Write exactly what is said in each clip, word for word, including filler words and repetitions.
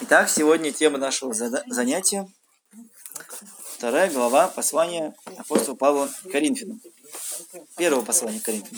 Итак, сегодня тема нашего занятия – вторая глава послания апостола Павла к Коринфянам. Первого послания к Коринфянам.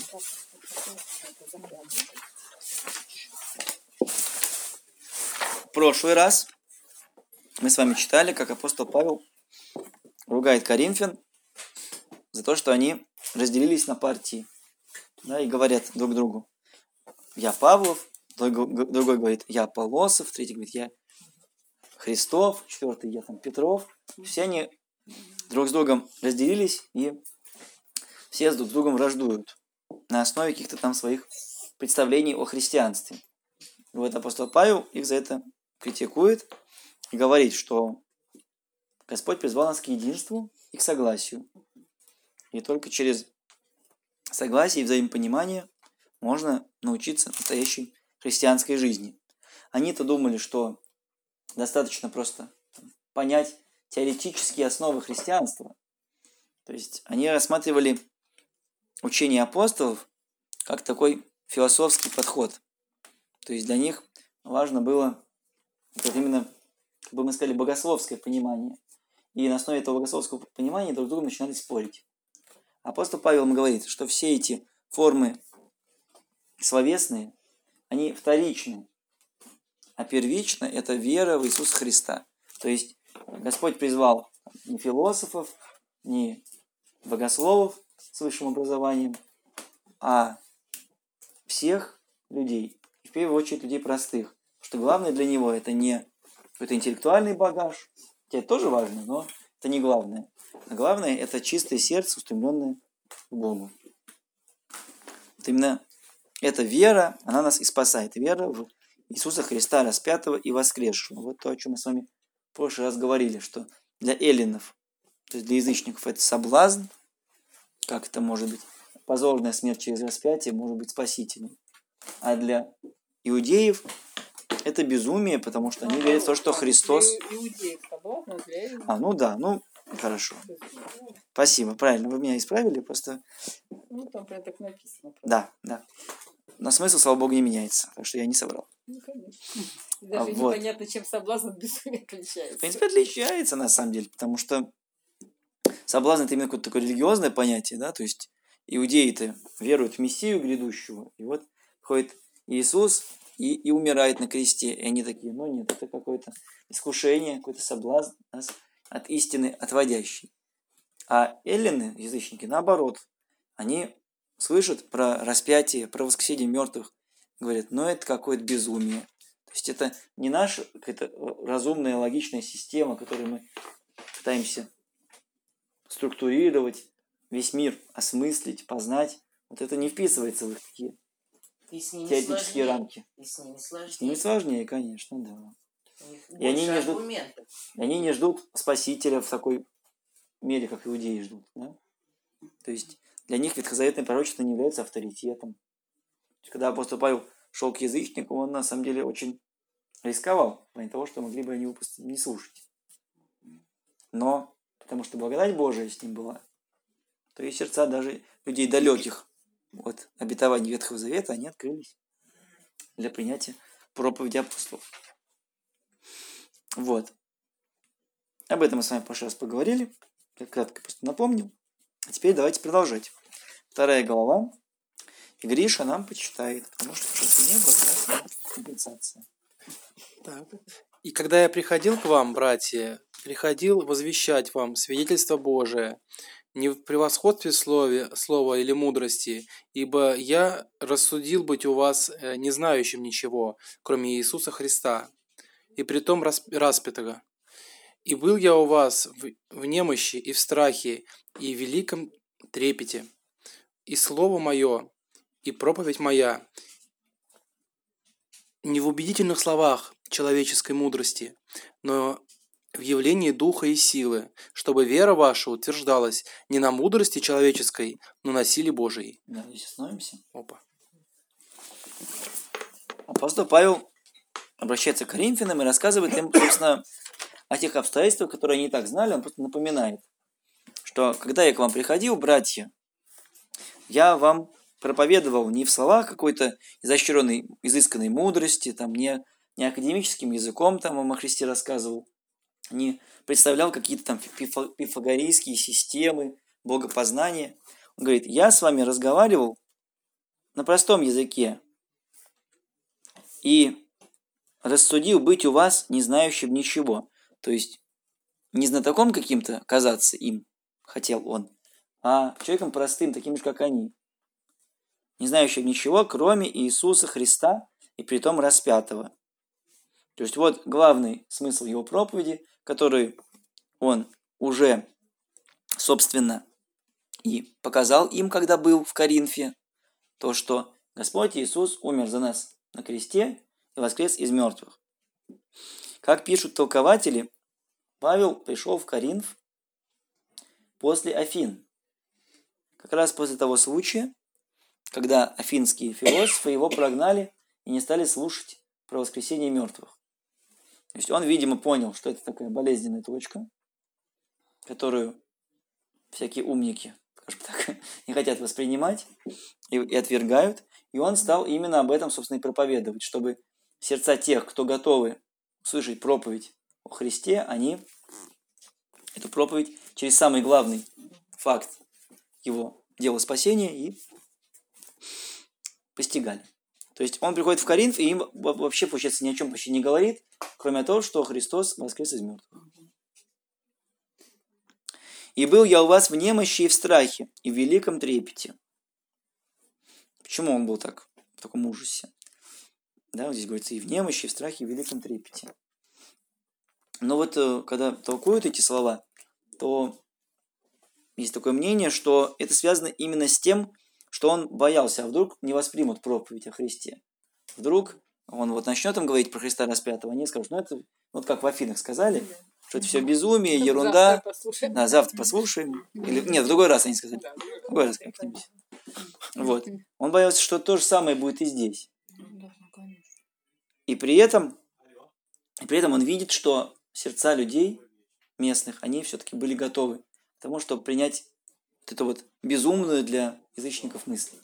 В прошлый раз мы с вами читали, как апостол Павел ругает коринфян за то, что они разделились на партии, да, и говорят друг другу: «Я Павлов», другой говорит: «Я Аполлосов», третий говорит: «Я Христов», четвертый: «Я там Петров». Все они друг с другом разделились, и все друг с другом враждуют на основе каких-то там своих представлений о христианстве. И вот апостол Павел их за это критикует и говорит, что Господь призвал нас к единству и к согласию. И только через согласие и взаимопонимание можно научиться настоящей христианской жизни. Они-то думали, что достаточно просто понять теоретические основы христианства. То есть они рассматривали учение апостолов как такой философский подход. То есть для них важно было вот именно, как бы мы сказали, богословское понимание. И на основе этого богословского понимания друг с другом начинали спорить. Апостол Павел им говорит, что все эти формы словесные, они вторичны, а первично это вера в Иисуса Христа. То есть Господь призвал не философов, не богословов с высшим образованием, а всех людей, и в первую очередь людей простых. Что главное для него это не какой-то интеллектуальный багаж, хотя это тоже важно, но это не главное. А главное это чистое сердце, устремленное к Богу. Вот именно эта вера, она нас и спасает. Вера в Иисуса Христа распятого и воскресшего. Вот то, о чем мы с вами в прошлый раз говорили, что для эллинов, то есть для язычников, это соблазн, как это может быть, позорная смерть через распятие может быть спасительной. А для иудеев это безумие, потому что они верят в то, что Христос... А, ну да, ну хорошо. Спасибо, правильно, вы меня исправили, просто... Ну, там прям так написано. Да, да. Но смысл, слава Богу, не меняется, так что я не соврал. Ну, конечно. Даже а, вот. непонятно, чем соблазн от безумия отличается. В принципе, отличается, на самом деле, потому что соблазн – это именно какое-то такое религиозное понятие, да, то есть иудеи-то веруют в Мессию грядущего, и вот ходит Иисус и, и умирает на кресте, и они такие: ну нет, это какое-то искушение, какой-то соблазн нас от истины отводящий. А эллины, язычники, наоборот, они слышат про распятие, про воскресение мертвых, говорят: ну это какое-то безумие. То есть это не наша какая-то разумная, логичная система, которую мы пытаемся структурировать, весь мир осмыслить, познать. Вот это не вписывается в их такие теоретические сложнее. рамки. И с ними сложнее. С ними сложнее, конечно, да. И они не, ждут, и они не ждут спасителя в такой мере, как иудеи ждут. Да? То есть для них ветхозаветное пророчество не является авторитетом. Когда апостол Павел шел к язычнику, он на самом деле очень рисковал, в плане того, что могли бы они выпустить, не слушать. Но потому что благодать Божия с ним была, то и сердца даже людей далеких от обетований Ветхого Завета, они открылись для принятия проповеди апостолов. Вот. Об этом мы с вами в прошлый раз поговорили. Я кратко просто напомнил. А теперь давайте продолжать. Вторая глава. И Гриша нам почитает, потому что что-то не было, как раз компенсация. Так. «И когда я приходил к вам, братья, приходил возвещать вам свидетельство Божие, не в превосходстве слове, слова или мудрости, ибо я рассудил быть у вас не знающим ничего, кроме Иисуса Христа, и притом распятого. И был я у вас в, в немощи и в страхе, и в великом трепете. И слово мое, и проповедь моя не в убедительных словах человеческой мудрости, но в явлении духа и силы, чтобы вера ваша утверждалась не на мудрости человеческой, но на силе Божией». Да, здесь остановимся. Опа. Апостол Павел обращается к коринфянам и рассказывает им, собственно, о тех обстоятельствах, которые они и так знали. Он просто напоминает, что когда я к вам приходил, братья, я вам проповедовал не в словах какой-то изощренной, изысканной мудрости, там, не не академическим языком там вам о Христе рассказывал, не представлял какие-то там пифа- пифагорейские системы, богопознания. Он говорит, я с вами разговаривал на простом языке и рассудил быть у вас не знающим ничего. То есть не знатоком каким-то казаться им хотел он, а человеком простым, таким же, как они, не знающим ничего, кроме Иисуса Христа и притом распятого. То есть вот главный смысл его проповеди, который он уже, собственно, и показал им, когда был в Коринфе, то, что Господь Иисус умер за нас на кресте и воскрес из мертвых. Как пишут толкователи, Павел пришел в Коринф после Афин. Как раз после того случая, когда афинские философы его прогнали и не стали слушать про воскресение мертвых. То есть он, видимо, понял, что это такая болезненная точка, которую всякие умники, скажем так, не хотят воспринимать и, и отвергают. И он стал именно об этом, собственно, и проповедовать, чтобы сердца тех, кто готовы услышать проповедь о Христе, они эту проповедь через самый главный факт его дела спасения и постигали. То есть он приходит в Коринф, и им вообще, получается, ни о чем почти не говорит, кроме того, что Христос воскрес из мертвых. «И был я у вас в немощи и в страхе, и в великом трепете». Почему он был так, в таком ужасе? Да, вот здесь говорится, и в немощи, и в страхе, и в великом трепете. Но вот когда толкуют эти слова, то есть такое мнение, что это связано именно с тем, что он боялся, а вдруг не воспримут проповедь о Христе. Вдруг он вот начнет им говорить про Христа распятого, они скажут, ну это вот как в Афинах сказали, что это все безумие, ерунда. Завтра послушаем. Да, завтра послушаем. Или, нет, в другой раз они сказали. В другой раз как-нибудь. Вот. Он боялся, что то же самое будет и здесь. И при этом, и при этом он видит, что сердца людей местных, они все-таки были готовы к тому, чтобы принять вот эту вот безумную для язычников мысль.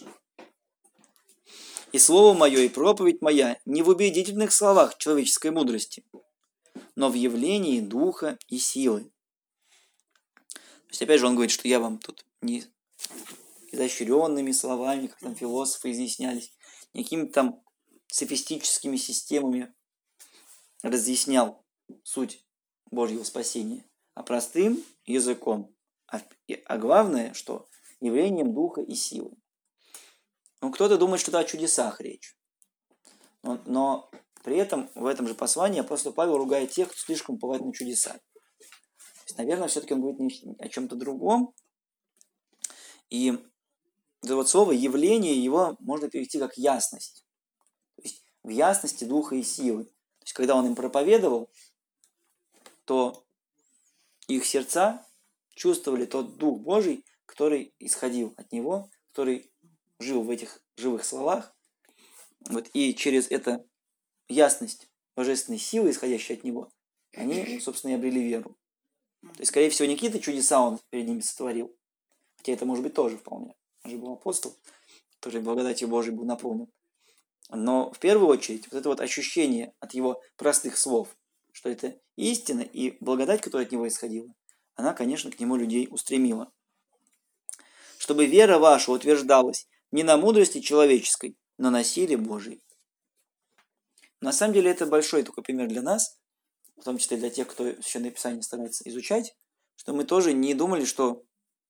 «И слово мое, и проповедь моя не в убедительных словах человеческой мудрости, но в явлении духа и силы». То есть, опять же, он говорит, что я вам тут не изощренными словами, как там философы изъяснялись, не какими-то там софистическими системами разъяснял суть Божьего спасения, а простым языком. А, а главное, что явлением духа и силы. Ну, кто-то думает, что это о чудесах речь. Но, но при этом в этом же послании апостол Павел ругает тех, кто слишком уповает на чудеса. То есть, наверное, все-таки он говорит не о чем-то другом. И это вот слово «явление» его можно перевести как «ясность». То есть в ясности духа и силы. То есть когда он им проповедовал, то их сердца чувствовали тот Дух Божий, который исходил от него, который жил в этих живых словах. Вот, и через эту ясность божественной силы, исходящей от него, они, собственно, и обрели веру. То есть, скорее всего, не какие-то чудеса он перед ними сотворил, хотя это может быть тоже вполне. Он же был апостол, который благодатью Божией был наполнен. Но в первую очередь вот это вот ощущение от его простых слов, что это истина и благодать, которая от него исходила, она, конечно, к нему людей устремила. Чтобы вера ваша утверждалась не на мудрости человеческой, но на силе Божией. На самом деле это большой такой пример для нас, в том числе для тех, кто Священное Писание старается изучать, что мы тоже не думали, что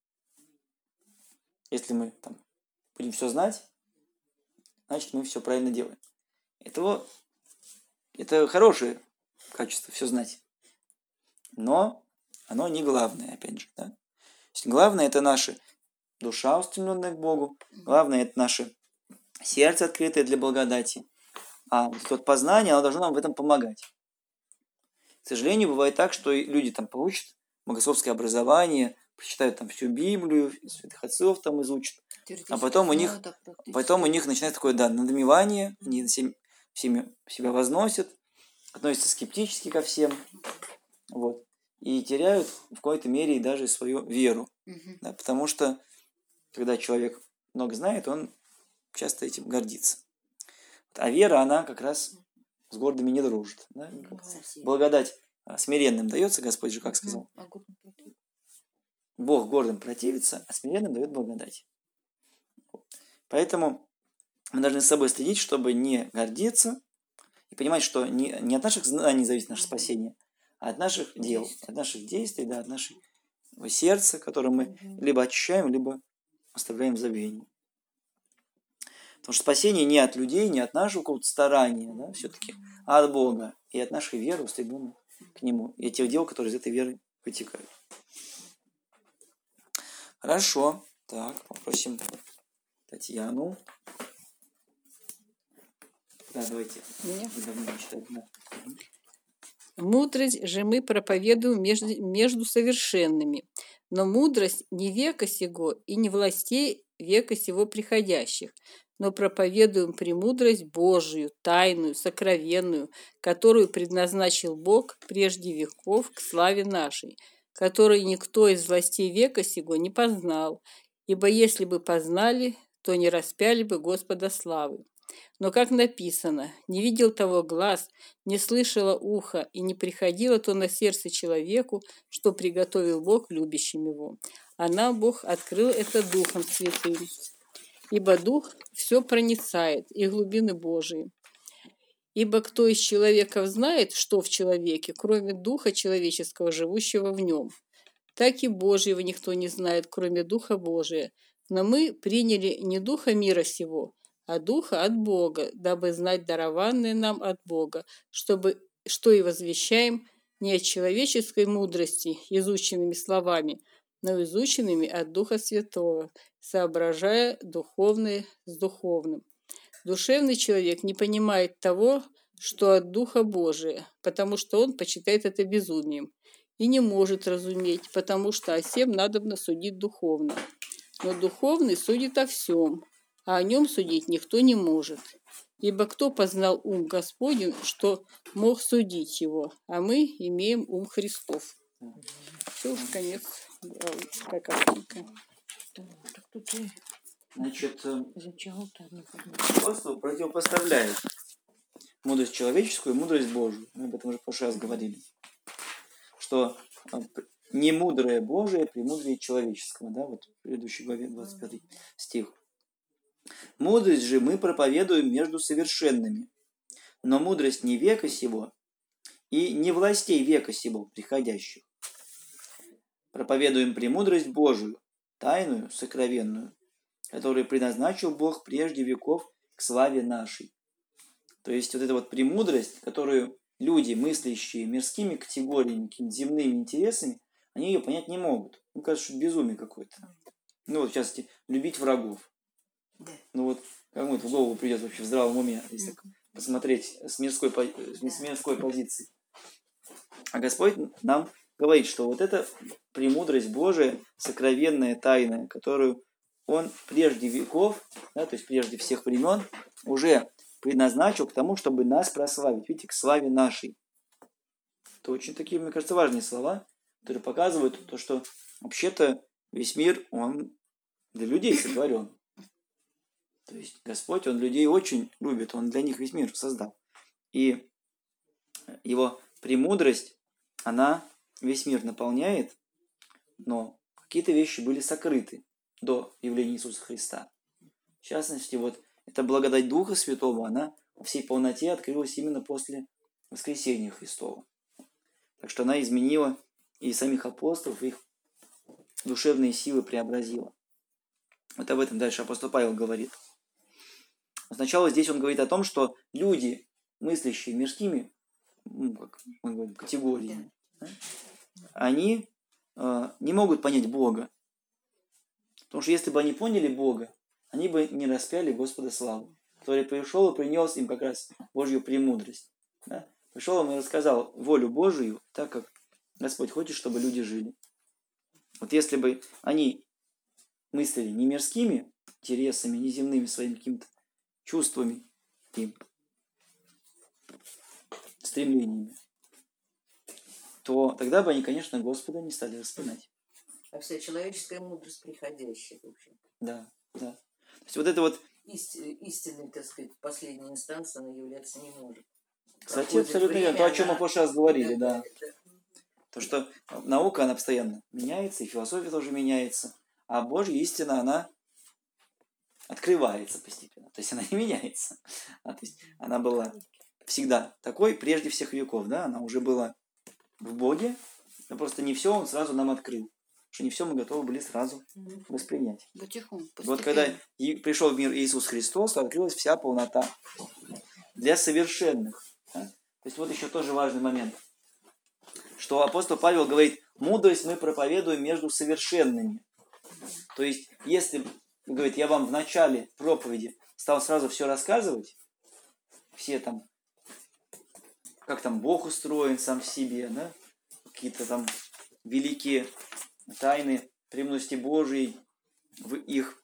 если мы там будем все знать, значит мы все правильно делаем. Это, это хорошее качество, все знать. Но оно не главное, опять же. Да? То есть главное это наша душа, устремленная к Богу. Главное это наше сердце, открытое для благодати. А вот это вот познание, оно должно нам в этом помогать. К сожалению, бывает так, что люди там получат богословское образование, прочитают там всю Библию, святых отцов там изучат, а потом у них, потом у них начинается такое, да, надмевание, они всеми, всеми себя возносят, относятся скептически ко всем, вот, и теряют в какой-то мере и даже свою веру, mm-hmm. да, потому что, когда человек много знает, он часто этим гордится. А вера, она как раз с гордыми не дружит. Да? Как Совсем. благодать а, смиренным дается, Господь же как сказал. А гордым против. Бог гордым противится, а смиренным дает благодать. Поэтому мы должны с собой следить, чтобы не гордиться и понимать, что не, не от наших знаний зависит наше спасение, а от наших дел, от наших действий, да, от нашего сердца, которое мы либо очищаем, либо оставляем в забвении. Потому что спасение не от людей, не от нашего какого-то старания, да, все-таки, а от Бога и от нашей веры, устремленной к Нему, и от тех дел, которые из этой веры вытекают. Хорошо. Так, попросим Татьяну. Да, давайте. Меня? Давно читать, да. Мудрость же мы проповедуем между, между совершенными, но мудрость не века сего и не властей века сего приходящих, но проповедуем премудрость Божию, тайную, сокровенную, которую предназначил Бог прежде веков к славе нашей, которую никто из властей века сего не познал, ибо если бы познали, то не распяли бы Господа славы. Но, как написано, не видел того глаз, не слышало ухо, и не приходило то на сердце человеку, что приготовил Бог любящим его. А нам Бог открыл это Духом Святым. Ибо Дух все проницает, и глубины Божии. Ибо кто из человека знает, что в человеке, кроме Духа человеческого, живущего в нем? Так и Божьего никто не знает, кроме Духа Божия. Но мы приняли не Духа мира сего, а Духа от Бога, дабы знать дарованное нам от Бога, чтобы, что и возвещаем не от человеческой мудрости, изученными словами, но изученными от Духа Святого, соображая духовное с духовным. Душевный человек не понимает того, что от Духа Божия, потому что он почитает это безумием, и не может разуметь, потому что о сем надобно судить духовно. Но духовный судит о всем, а о нем судить никто не может. Ибо кто познал ум Господень, что мог судить его, а мы имеем ум Христов. Все, уж конец. Как Значит, апостол противопоставляет мудрость человеческую и мудрость Божию. Мы об этом уже в прошлый раз говорили. Что не мудрое Божие премудрее человеческого. Да, вот в предыдущей главе двадцать пятый стих. Мудрость же мы проповедуем между совершенными, но мудрость не века сего и не властей века сего приходящих. Проповедуем премудрость Божию, тайную, сокровенную, которую предназначил Бог прежде веков к славе нашей. То есть вот эта вот премудрость, которую люди, мыслящие мирскими категориями, какими-то земными интересами, они ее понять не могут. Мне кажется, что это безумие какое-то. Ну вот, в частности, любить врагов. Ну вот, кому это в голову придет вообще в здравом уме, если так посмотреть с мирской, с мирской позиции. А Господь нам говорит, что вот эта премудрость Божия, сокровенная, тайная, которую Он прежде веков, да, то есть прежде всех времен, уже предназначил к тому, чтобы нас прославить. Видите, к славе нашей. Это очень такие, мне кажется, важные слова, которые показывают то, что вообще-то весь мир, он для людей сотворен. То есть Господь, Он людей очень любит, Он для них весь мир создал. И Его премудрость, она весь мир наполняет, но какие-то вещи были сокрыты до явления Иисуса Христа. В частности, вот эта благодать Духа Святого, она во всей полноте открылась именно после воскресения Христова. Так что она изменила и самих апостолов, их душевные силы преобразила. Вот об этом дальше апостол Павел говорит. Сначала здесь он говорит о том, что люди, мыслящие мирскими, ну, как мы говорим, категориями, да, они э, не могут понять Бога. Потому что если бы они поняли Бога, они бы не распяли Господа славу, который пришел и принес им как раз Божью премудрость. Да? Пришел им и рассказал волю Божию, так как Господь хочет, чтобы люди жили. Вот если бы они мыслили не мирскими интересами, не земными своими какими-то чувствами и стремлениями, то тогда бы они, конечно, Господа не стали распинать. А вся человеческая мудрость приходящая, в общем. Да, да. То есть вот это вот... Исти, истинной, так сказать, последней инстанции она являться не может. Кстати, проходит абсолютно верно. время, То, о чем мы в она- прошлый раз говорили, Да, да. да, да. То, что наука, она постоянно меняется, и философия тоже меняется. А Божья истина, она открывается постепенно. То есть она не меняется. А, то есть она была всегда такой, прежде всех веков. Да? Она уже была в Боге, но просто не все Он сразу нам открыл. Потому что не все мы готовы были сразу воспринять. Потихоньку, Вот когда постепенно. и пришел в мир Иисус Христос, то открылась вся полнота для совершенных. Да? То есть вот еще тоже важный момент, что апостол Павел говорит, мудрость мы проповедуем между совершенными. То есть, если, говорит, я вам в начале проповеди стал сразу все рассказывать, все там, как там Бог устроен сам в себе, да? Какие-то там великие тайны премудрости Божией в их.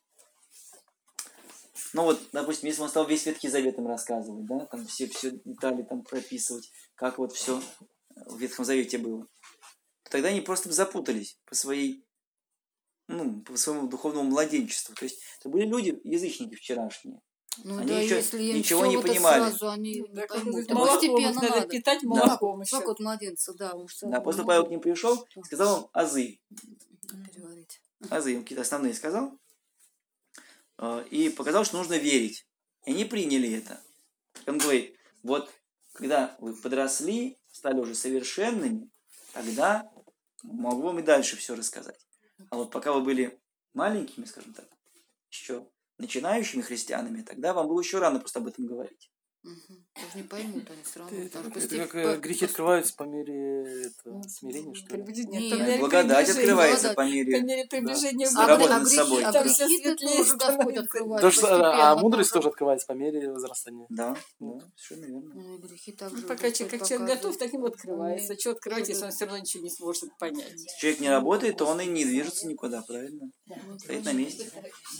Ну вот, допустим, если он стал весь Ветхий Завет им рассказывать, да, там все, все детали там прописывать, как вот все в Ветхом Завете было, то тогда они просто запутались по своей, ну, по своему духовному младенчеству. То есть это были люди, язычники вчерашние. Ну Они да, еще если им ничего всё не вот это понимали. сразу они не Да, как поймут. бы Да молоком их постепенно надо надо. питать Да. молоком еще. Как вот младенца, да, уж Да, апостол Павел к ним пришел, сказал им азы. переварить. Азы им какие-то основные сказал. э, И показал, что нужно верить. И они приняли это. Он говорит, вот когда вы подросли, стали уже совершенными, тогда могу вам и дальше все рассказать. А вот пока вы были маленькими, скажем так, еще начинающими христианами, тогда вам было еще рано просто об этом говорить. Мгм. Даже не поймут они все равно. Это, потому как, что это постеп- как э, по- грехи по- открываются по мере это, смирения, что ли? Приближение. Нет. По мере Благодать приближения. открывается Благодать. по По мере... мере приближения Да. к А, Работа гре- а над грехи, собой. а Там Да. всё грехи это светлее тоже Господь становится. открывает То, что, постепенно. а мудрость тоже. тоже открывается по мере возрастания. Да, да, совершенно верно. Ну, и грехи также Ну, пока Господь человек, как человек готов, показывает. так ему открывается. Он Что открывать, Ну, если да. он все равно ничего не сможет понять? Если человек не работает, то он и не движется никуда, правильно? Ну, Стоит на месте.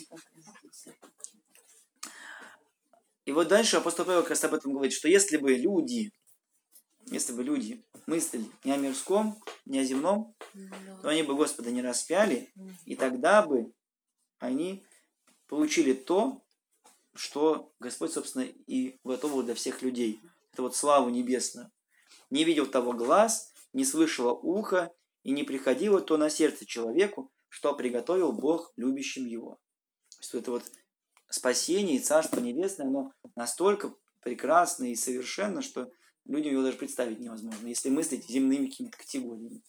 И вот дальше апостол Павел как раз об этом говорит, что если бы люди, если бы люди мыслили не о мирском, не о земном, то они бы Господа не распяли, и тогда бы они получили то, что Господь, собственно, и готовил для всех людей. Это вот славу небесную. Не видел того глаз, не слышало ухо, и не приходило то на сердце человеку, что приготовил Бог любящим его. То есть это вот спасение и Царство Небесное, оно настолько прекрасно и совершенно, что людям его даже представить невозможно, если мыслить земными какими-то категориями.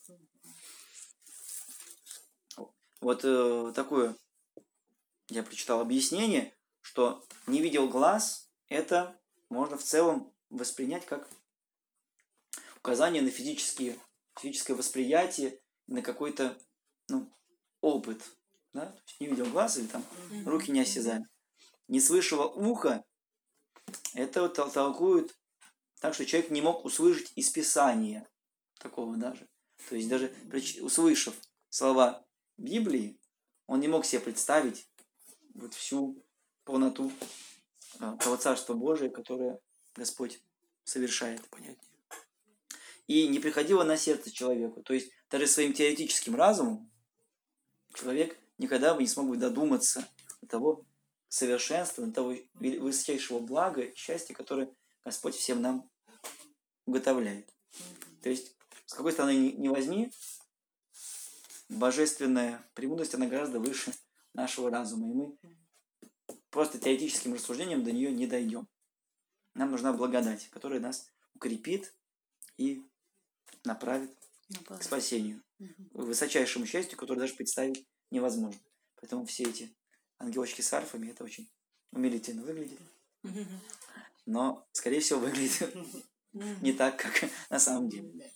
Вот э, такое я прочитал объяснение, что не видел глаз, это можно в целом воспринять как указание на физические, физическое восприятие, на какой-то ну, опыт. Да? То есть не видел глаз или там руки не осязали. Не слышало ухо, это вот тол- толкуют так, что человек не мог услышать из Писания такого даже. То есть даже прич- услышав слова Библии, он не мог себе представить вот всю полноту а, того Царства Божия, которое Господь совершает. Понятнее. И не приходило на сердце человеку. То есть даже своим теоретическим разумом человек никогда бы не смог бы додуматься до того совершенства, до того высочайшего блага и счастья, которое Господь всем нам уготовляет. То есть, с какой стороны ни, ни возьми, божественная премудрость, она гораздо выше нашего разума. И мы просто теоретическим рассуждением до нее не дойдем. Нам нужна благодать, которая нас укрепит и направит к спасению, к высочайшему счастью, которое даже представить невозможно. Поэтому все эти ангелочки с арфами, это очень умилительно выглядит. Но, скорее всего, выглядит не так, как на самом деле.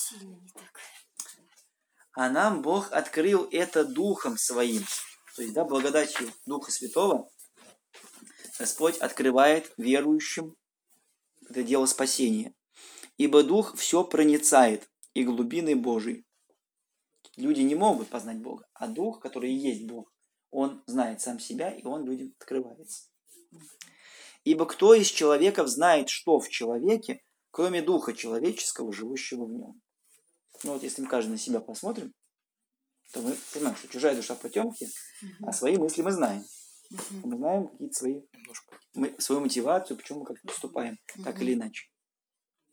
А нам Бог открыл это Духом Своим. То есть, да, благодатью Духа Святого Господь открывает верующим это дело спасения. Ибо Дух все проницает, и глубины Божьей. Люди не могут познать Бога, а Дух, который и есть Бог, Он знает сам себя, и Он людям открывается. Ибо кто из человеков знает, что в человеке, кроме Духа человеческого, живущего в нем? Ну вот если мы каждый на себя посмотрим, то мы понимаем, что чужая душа потемки, а свои мысли мы знаем. Мы знаем какие-то свои, мы, свою мотивацию, почему мы как-то поступаем, так или иначе.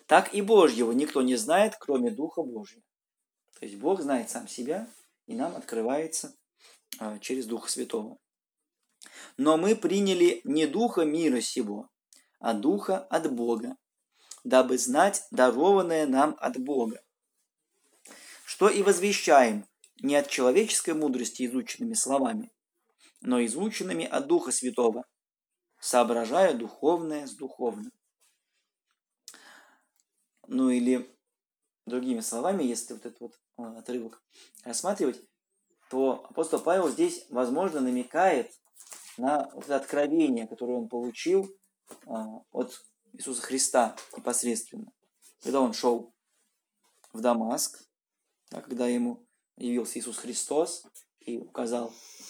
Так и Божьего никто не знает, кроме Духа Божьего. То есть Бог знает сам себя, и нам открывается а, через Духа Святого. Но мы приняли не Духа мира сего, а Духа от Бога, дабы знать дарованное нам от Бога. Что и возвещаем не от человеческой мудрости изученными словами, но изученными от Духа Святого, соображая духовное с духовным. Ну или другими словами, если вот этот вот отрывок рассматривать, то апостол Павел здесь, возможно, намекает на вот это откровение, которое он получил от Иисуса Христа непосредственно. Когда он шел в Дамаск, когда ему явился Иисус Христос и указал,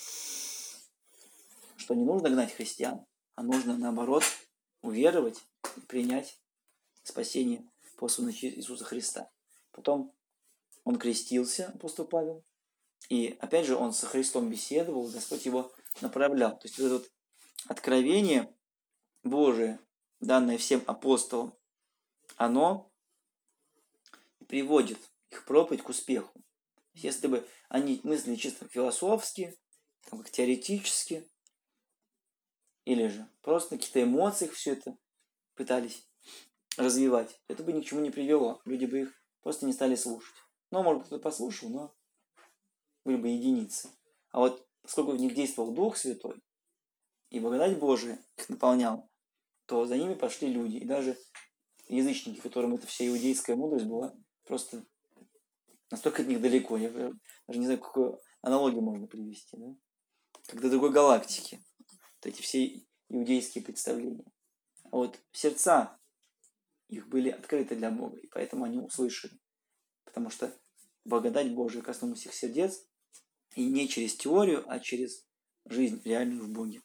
что не нужно гнать христиан, а нужно, наоборот, уверовать и принять спасение посланного Иисуса Христа. Потом он крестился, апостол Павел, и опять же он со Христом беседовал, Господь его направлял. То есть вот это вот откровение Божие, данное всем апостолам, оно приводит их проповедь к успеху. Если бы они мыслили чисто философски, там, как теоретически, или же просто на каких-то эмоциях все это пытались развивать, это бы ни к чему не привело. Люди бы их просто не стали слушать. Ну, может быть, кто-то послушал, но были бы единицы. А вот поскольку в них действовал Дух Святой, и благодать Божия их наполняла, то за ними пошли люди. И даже язычники, которым эта вся иудейская мудрость была просто настолько от них далеко. Я даже не знаю, какую аналогию можно привести. Да? Как до другой галактики. Вот эти все иудейские представления. А вот сердца их были открыты для Бога, и поэтому они услышали. Потому что благодать Божия коснулась их сердец, и не через теорию, а через жизнь реальную в Боге.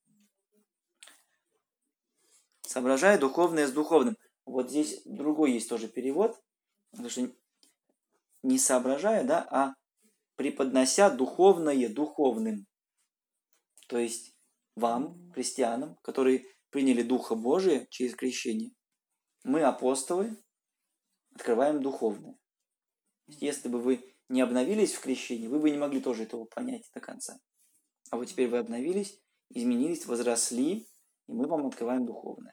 Соображая духовное с духовным. Вот здесь другой есть тоже перевод, потому что не соображая, да, а преподнося духовное духовным. То есть вам, христианам, которые приняли Духа Божия через крещение, мы, апостолы, открываем духовное. Если бы вы не обновились в крещении, вы бы не могли тоже этого понять до конца. А вот теперь вы обновились, изменились, возросли, и мы вам открываем духовное.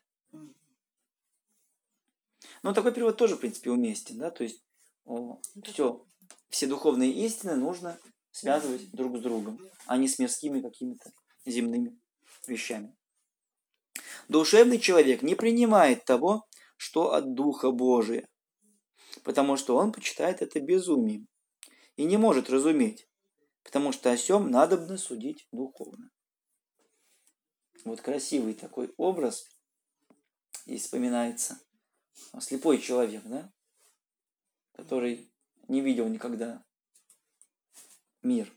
Ну, такой перевод тоже, в принципе, уместен, да, то есть о, все, все духовные истины нужно связывать друг с другом, а не с мирскими какими-то земными вещами. Душевный человек не принимает того, что от Духа Божия, потому что он почитает это безумием и не может разуметь, потому что о сем надобно судить духовно. Вот красивый такой образ здесь вспоминается. Слепой человек, да, который не видел никогда мир.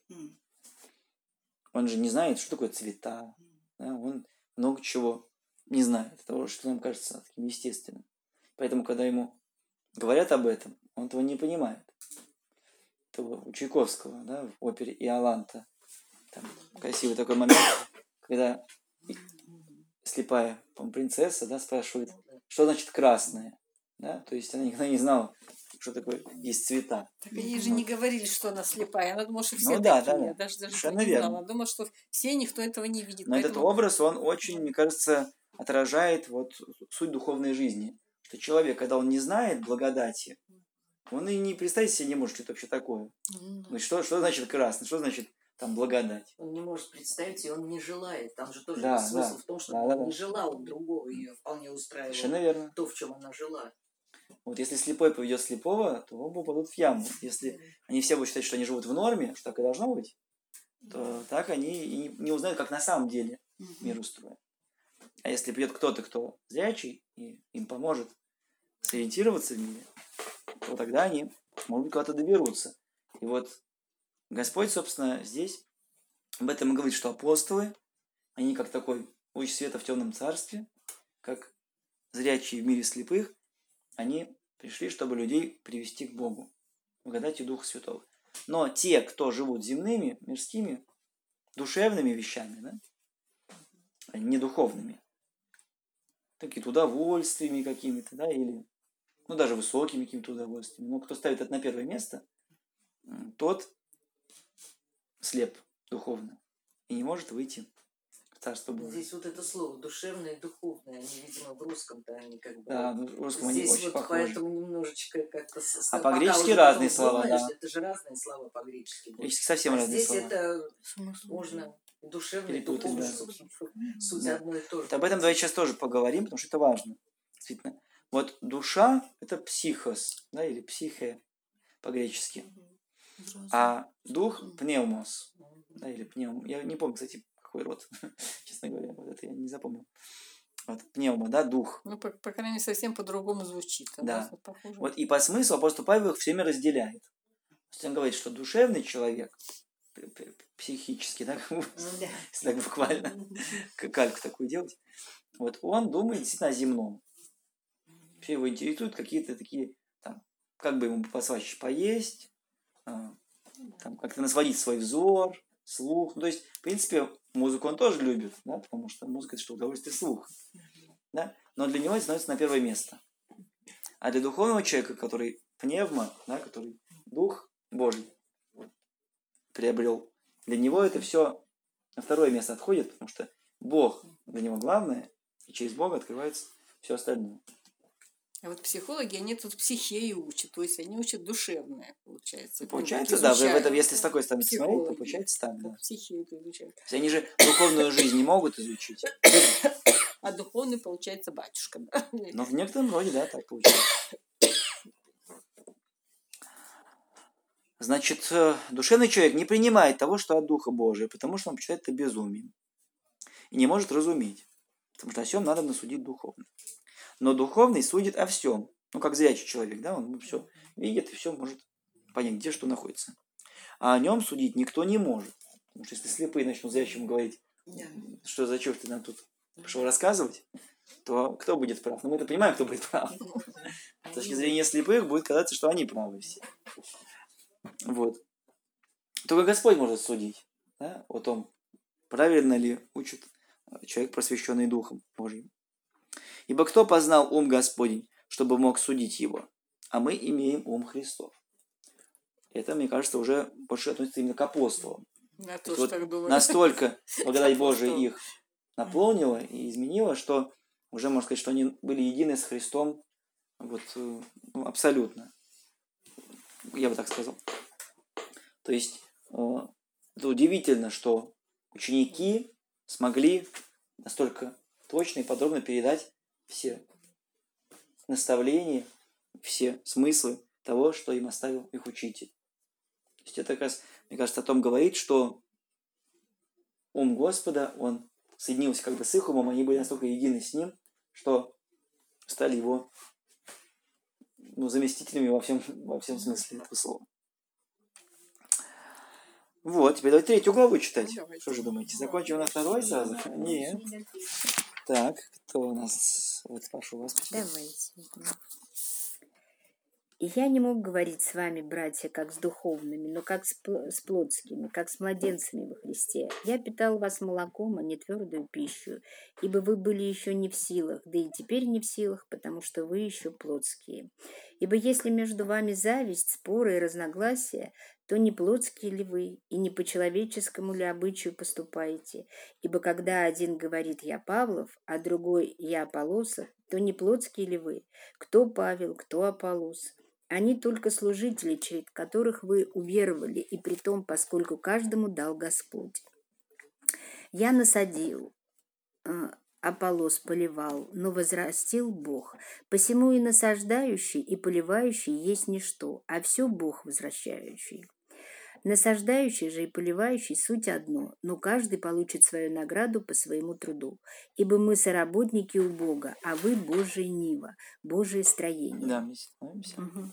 Он же не знает, что такое цвета, да? Он много чего не знает, того, что нам кажется таким естественным. Поэтому, когда ему говорят об этом, он этого не понимает. Это у Чайковского, да, в опере «Иоланта». Там красивый такой момент, когда слепая, по-моему, принцесса, да, спрашивает, что значит красное. Да? То есть она никогда не знала, что такое есть цвета. Так они же не говорили, что она слепая. Она думала, что все ну, да, такие. Да, да. Даже, даже совершенно не верно. знала. Она думала, что все, никто этого не видит. Но поэтому... этот образ, он очень, мне кажется, отражает вот суть духовной жизни. Что человек, когда он не знает благодати, он и не представить себе не может, что это вообще такое. Mm-hmm. Что, что значит красный, что значит там благодать? Он не может представить, и он не желает. Там же тоже да, смысл да. в том, что да, он да, не да. желал другого, ее вполне устраивало. Совершенно верно. То, в чем она жила. Вот если слепой поведет слепого, то оба упадут в яму. Если они все будут считать, что они живут в норме, что так и должно быть, то так они и не узнают, как на самом деле мир устроен. А если придет кто-то, кто зрячий, и им поможет сориентироваться в мире, то тогда они, может быть, куда-то доберутся. И вот Господь, собственно, здесь об этом и говорит, что апостолы, они как такой луч света в темном царстве, как зрячие в мире слепых, они пришли, чтобы людей привести к Богу, благодатью Духа Святого. Но те, кто живут земными, мирскими, душевными вещами, да, а не духовными, какими-то удовольствиями какими-то, да, или ну, даже высокими какими-то удовольствиями. Но кто ставит это на первое место, тот слеп духовно и не может выйти в Царство Божие. Здесь вот это слово душевное и духовное, они, видимо, в русском-то они как бы... Да, ну, в русском они Здесь очень вот похожи. поэтому немножечко как-то... с- А пока по-гречески уже разные потом слова, думаешь, да. это же разные слова по-гречески. будут. Гречески совсем А разные здесь слова. это можно душевное и Перепутать, духовное, да. собственно, суть Да. одно и то же. Вот об этом давайте сейчас тоже поговорим, потому что это важно. Действительно. Вот душа – это психос, да, или психе по-гречески. А дух – пневмос, да, или пневм. Я не помню, кстати, какой род, честно говоря, вот это я не запомнил. Вот, пневма, да, дух. Ну, по, по крайней мере, совсем по-другому звучит. А Да. у нас вот похоже. Вот и по смыслу апостол Павел их все время разделяет. То есть он говорит, что душевный человек, п- п- психически, да, Ну да. если так буквально к- кальку такую делать, вот он думает действительно о земном. Все его интересуют какие-то такие, там, как бы ему послаще поесть, а, там, как-то насводить свой взор, слух. Ну, то есть, в принципе, музыку он тоже любит, да, потому что музыка – это что, удовольствие слуха. Да? Но для него это становится на первое место. А для духовного человека, который пневма, да, который дух Божий приобрел, для него это все на второе место отходит, потому что Бог для него главное, и через Бога открывается все остальное. А вот психологи, они тут психею учат, то есть они учат душевное, получается. Получается, Ну, да, в изучают. этом, если с такой стороны смотреть, то Психологи. получается так, да. Как психею это изучают. То есть они же духовную жизнь не могут изучить. А духовный, получается, батюшка. Да? Но в некотором роде, да, так получается. Значит, э, душевный человек не принимает того, что от Духа Божия, потому что он считает это безумием. И не может разуметь. Потому что о всем надо насудить духовно. Но духовный судит о всем. Ну, как зрячий человек, да, он все видит и все может понять, где что находится. А о нем судить никто не может. Потому что если слепые начнут зрячему говорить, что за черт ты нам тут пошел рассказывать, то кто будет прав? Ну, мы-то понимаем, кто будет прав. С точки зрения слепых будет казаться, что они правы все. Вот. Только Господь может судить, да, о том, правильно ли учит человек, просвещенный Духом Божьим. Ибо кто познал ум Господень, чтобы мог судить его? А мы имеем ум Христов. Это, мне кажется, уже больше относится именно к апостолам. Я То тоже есть так вот думаю. настолько благодать Божия Апостол. их наполнила и изменила, что уже можно сказать, что они были едины с Христом вот, э, ну, абсолютно. Я бы так сказал. То есть э, это удивительно, что ученики смогли настолько точно и подробно передать все наставления, все смыслы того, что им оставил их учитель. То есть это как раз, мне кажется, о том говорит, что ум Господа, он соединился как бы с их умом, они были настолько едины с ним, что стали его ну, заместителями во всем, во всем смысле этого слова. Вот, теперь давайте третью главу читать. Давайте. Что же думаете, закончим на второй сразу? Нет. Так, кто у нас? Вот, прошу вас. Давайте. И я не мог говорить с вами, братья, как с духовными, но как с, пл- с плотскими, как с младенцами во Христе. Я питал вас молоком, а не твердую пищу, ибо вы были еще не в силах, да и теперь не в силах, потому что вы еще плотские. Ибо если между вами зависть, споры и разногласия, то не плотские ли вы, и не по человеческому ли обычаю поступаете? Ибо когда один говорит «я Павлов», а другой «я Аполлосов», то не плотские ли вы? Кто Павел, кто Аполлос? Они только служители, через которых вы уверовали, и при том, поскольку каждому дал Господь. Я насадил, э, Аполлос поливал, но возрастил Бог. Посему и насаждающий, и поливающий есть ничто, а все Бог возвращающий. Насаждающий же и поливающий суть одно, но каждый получит свою награду по своему труду. Ибо мы соработники у Бога, а вы Божие нива, Божие строение. Да, мы становимся. Мгм.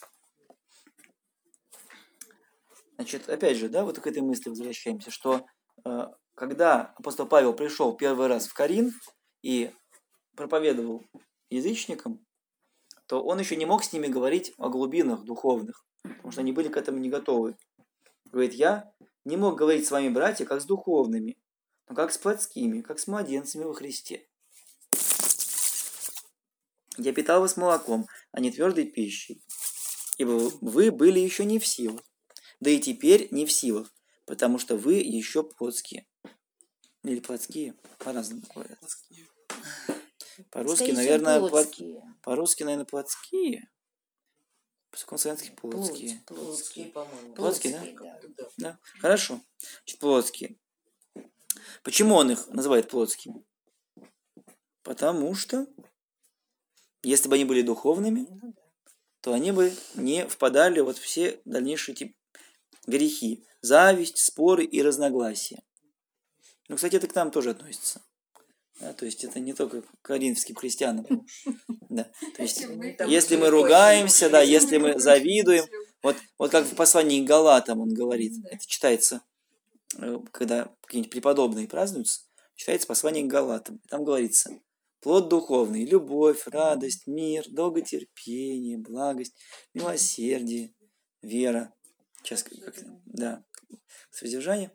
Значит, опять же, да, вот к этой мысли возвращаемся, что э, когда апостол Павел пришел первый раз в Коринф и проповедовал язычникам, то он еще не мог с ними говорить о глубинах духовных, потому что они были к этому не готовы. Говорит, я не мог говорить с вами, братья, как с духовными, но как с плотскими, как с младенцами во Христе. Я питал вас молоком, а не твердой пищей, ибо вы были еще не в силах, да и теперь не в силах, потому что вы еще плотские. Или плотские, по-разному говорят. По-русски, Скорее всего, наверное, плот... плотские. по-русски, наверное, плотские. По-славянски плотские. Плотские, по-моему. Плотские, да? Плотские, да. Да. Хорошо. Значит, плотские. Почему он их называет плотскими? Потому что, если бы они были духовными, то они бы не впадали вот в все дальнейшие тип грехи. Зависть, споры и разногласия. Ну, кстати, это к нам тоже относится. Да, то есть это не только к коринфским христианам. Да. То есть, если мы ругаемся, да, если мы завидуем, вот, вот как в послании к Галатам он говорит, это читается, когда какие-нибудь преподобные празднуются, читается послание к Галатам. Там говорится: плод духовный, любовь, радость, мир, долготерпение, благость, милосердие, вера. Сейчас, как, да, содержание.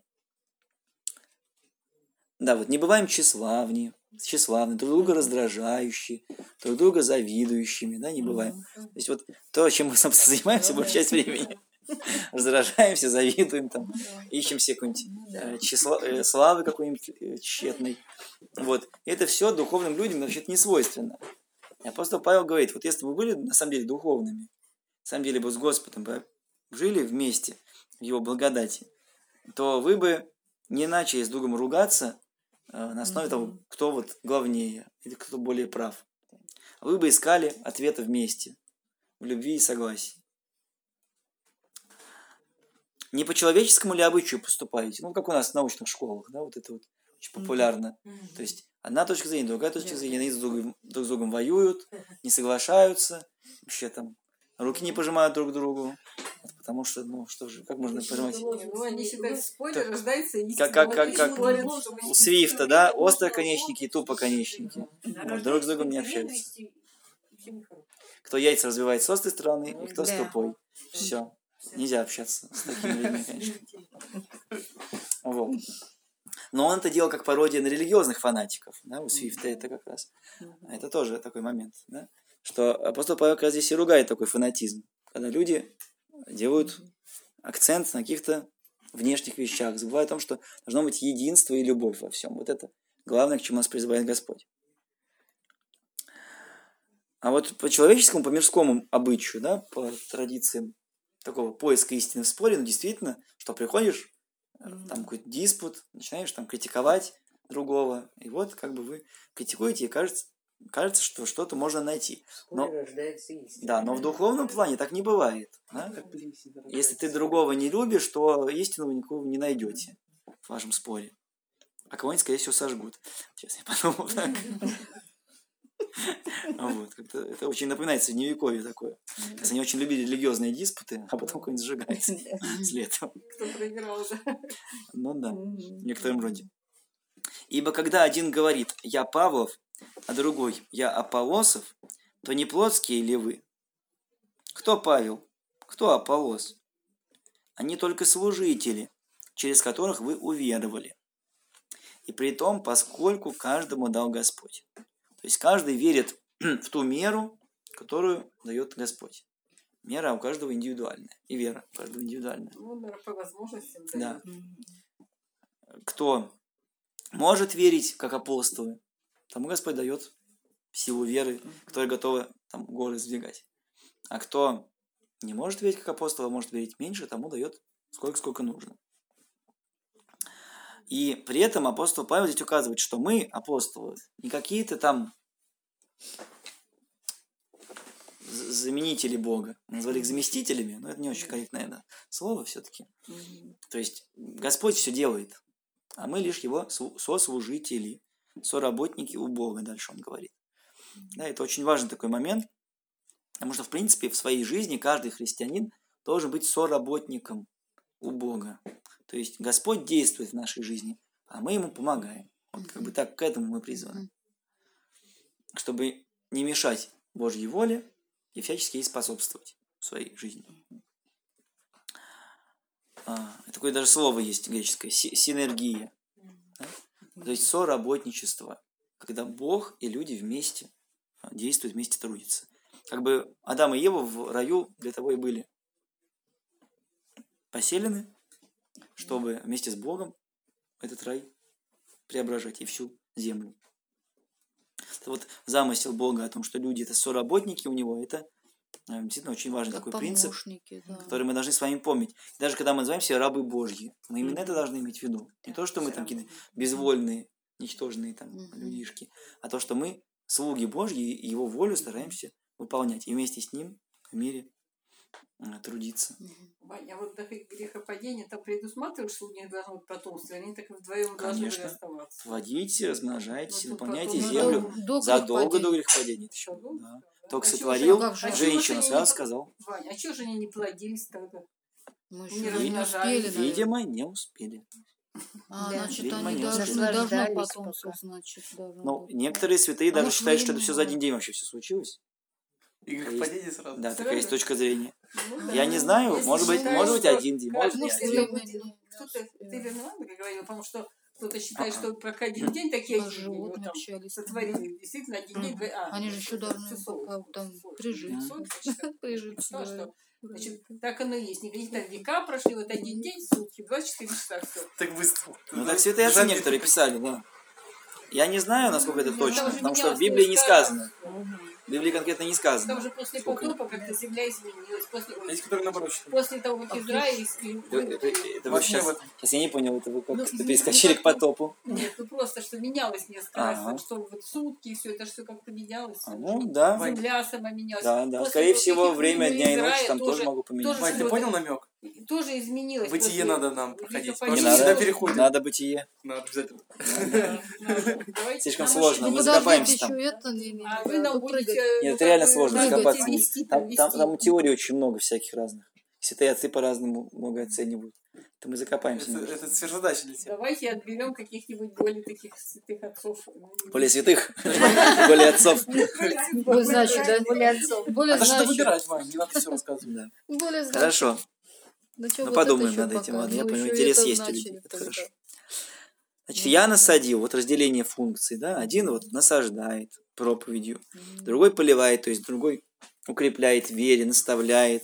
Да, вот не бываем тщеславны, тщеславны, друг друга раздражающие, друг друга завидующими, да, не бываем. То есть вот то, чем мы, собственно, занимаемся большую часть времени. Раздражаемся, завидуем, там, ищем себе какой-нибудь э, числа, э, славы какой-нибудь э, тщетной. Вот. И это все духовным людям вообще-то не свойственно. И апостол Павел говорит, вот если бы вы были на самом деле духовными, на самом деле бы с Господом бы жили вместе в Его благодати, то вы бы не начали с другом ругаться э, на основе mm-hmm. того, кто вот главнее или кто более прав. Вы бы искали ответа вместе, в любви и согласии. Не по человеческому ли обычаю поступаете? Ну, как у нас в научных школах, да, вот это вот очень популярно. Mm-hmm. То есть одна точка зрения, другая точка yeah. зрения, они друг, друг с другом воюют, не соглашаются, вообще там руки не пожимают друг другу, потому что, ну, что же, как можно пожимать? Ну, они считают, спойлер рождается истина. Как, как, как, как у Свифта, да, остроконечники и тупоконечники. Вот, друг с другом не общаются. Кто яйца развивает с острой стороны, и кто с тупой. Все. Нельзя общаться с такими людьми, конечно. Вот. Но он это делал как пародия на религиозных фанатиков. Да? У Свифта это как раз. Это тоже такой момент. Да? Что апостол Павел как раз здесь и ругает такой фанатизм. Когда люди делают акцент на каких-то внешних вещах, забывая о том, что должно быть единство и любовь во всем. Вот это главное, к чему нас призывает Господь. А вот по человеческому, по мирскому обычаю, да, по традициям такого поиска истины в споре, ну, действительно, что приходишь, mm-hmm. там какой-то диспут, начинаешь там критиковать другого, и вот как бы вы критикуете, и кажется, кажется, что что-то можно найти. Но, да, но в духовном плане так не бывает. Да? Если ты другого не любишь, то истину вы никого не найдете в вашем споре. А кого-нибудь, скорее всего, сожгут. Сейчас я подумал так. Вот, как-то это очень напоминает средневековье такое. Если они очень любили религиозные диспуты, а потом какой-нибудь сжигается след. Кто проиграл, да? Ну да, в некотором роде. Ибо когда один говорит «я Павлов», а другой «я Аполлосов», то не плотские ли вы? Кто Павел? Кто Аполлос? Они только служители, через которых вы уверовали. И при том, поскольку каждому дал Господь. То есть каждый верит в ту меру, которую дает Господь. Мера у каждого индивидуальная. И вера у каждого индивидуальная. Ну, наверное, по возможностям. Да. Кто может верить, как апостолы, тому Господь дает силу веры, которая готова там, горы сдвигать. А кто не может верить, как апостолы, а может верить меньше, тому дает сколько, сколько нужно. И при этом апостол Павел здесь указывает, что мы, апостолы, не какие-то там заменители Бога. Назвали их заместителями, но это не очень корректное, наверное, слово все-таки. То есть Господь все делает, а мы лишь его сослужители, соработники у Бога, дальше он говорит. Да, это очень важный такой момент, потому что, в принципе, в своей жизни каждый христианин должен быть соработником у Бога. То есть Господь действует в нашей жизни, а мы ему помогаем. Вот как бы так к этому мы призваны. Чтобы не мешать Божьей воле и всячески ей способствовать в своей жизни. А, такое даже слово есть греческое, синергия. Да? То есть соработничество, когда Бог и люди вместе действует, вместе трудится. Как бы Адам и Ева в раю для того и были поселены, чтобы вместе с Богом этот рай преображать и всю землю. Это вот замысел Бога о том, что люди это соработники у него, это э, действительно очень важный Как такой принцип, помощники, да. который мы должны с вами помнить. Даже когда мы называем себя рабы Божьи, мы именно это должны иметь в виду. Не то, что мы там какие-то безвольные, ничтожные там Мгм. людишки, а то, что мы слуги Божьи и его волю стараемся выполнять и вместе с ним в мире э, трудиться. Ваня, а вот до грехопадения там предусматриваешь, что у них должно быть потомство, они так вдвоем должны были Конечно. оставаться. Плодите, размножайтесь, Ну, тут наполняйте потом- землю Ну, до задолго до грехопадения. грехопадения. Это еще, Задолго? да. Только А чего сотворил же- как же- а чего женщину, же они сразу не- сказал. Ваня, а чего же они не плодились тогда? Мы Не еще не размножались. успели, наверное. Видимо, не успели. А, Да. значит, Видимо, они не должны, успели. должно Наслаждались потомство, пока. значит, должно Ну, быть. некоторые святые А даже может, считают, что это времени все за один мало. день вообще все случилось. И грехопадение сразу. Да, такая есть Сразу? точка зрения. Ну, Я да. не знаю, Если может быть, считаешь, может быть что один день, каждый может Ну, нет. день- времени. Кто-то, Да. ты Вернона говорила, потому что кто-то считает, А-а. что про один день такие А один день, вот животные там общались. сотворили, действительно один день. два- а, Они же еще должны часов, пока там сутки, прижиться. сутки, что- Прижиться, что, да. что? Значит, так оно и есть. Никаких там века прошли, вот один день, сутки, двадцать четыре часа, все. Так быстро. Ну так святые отцы Жаль, некоторые писали, да. Я не знаю, насколько это Ну, точно, там же потому что в менялось Библии не несколько сказано. раз. В Библии конкретно не Там сказано. же после Сколько? потопа как-то земля изменилась. После, ой, Есть, которые наоборот считают. после того, как Израиль... из- Это, это- это вы Вообще сейчас, в этом. сейчас я не понял, это вы Ну, как-то ну, перескочили ну, к потопу. Нет, ну просто, что менялось несколько раз, Ага. что вот сутки, и все это все как-то менялось. А, ну да, Земля сама менялась. да, да. После Скорее вот всего, этих время выборов дня и ночи Израиля там тоже тоже- могу поменять. тоже Вань, ты вот- понял намек? Тоже изменилось. Бытие после надо нам проходить. грехопадения. Не Просто надо, сюда переходим. надо бытие. Надо обязательно. Да, надо. Давайте Слишком нам сложно, еще- мы Ну, закопаемся подождите, там. еще это... Не, не, А не, вы а нам то будете... прыгать. Нет, ну, это реально как бы, сложно да, закопаться. вести, там, Там, там, вести. там теорий очень много всяких разных. Святые отцы по-разному много оценивают. Это мы закопаемся. Это, немножко. это сверхзадача для тебя. Давайте отберем каких-нибудь более таких святых отцов. Более святых, более отцов. Более значит, да? Более отцов. Более А что значит. выбирать, Вань? Не надо все рассказывать. Да. Более значит. Хорошо. Ну, чё, Ну, вот подумаем это ещё над этим, пока. ладно, я Ну, понимаю, ещё интерес это есть у начали людей, это тогда. хорошо. Значит, я насадил, вот разделение функций, да, один вот насаждает проповедью, другой поливает, то есть другой укрепляет в вере, наставляет.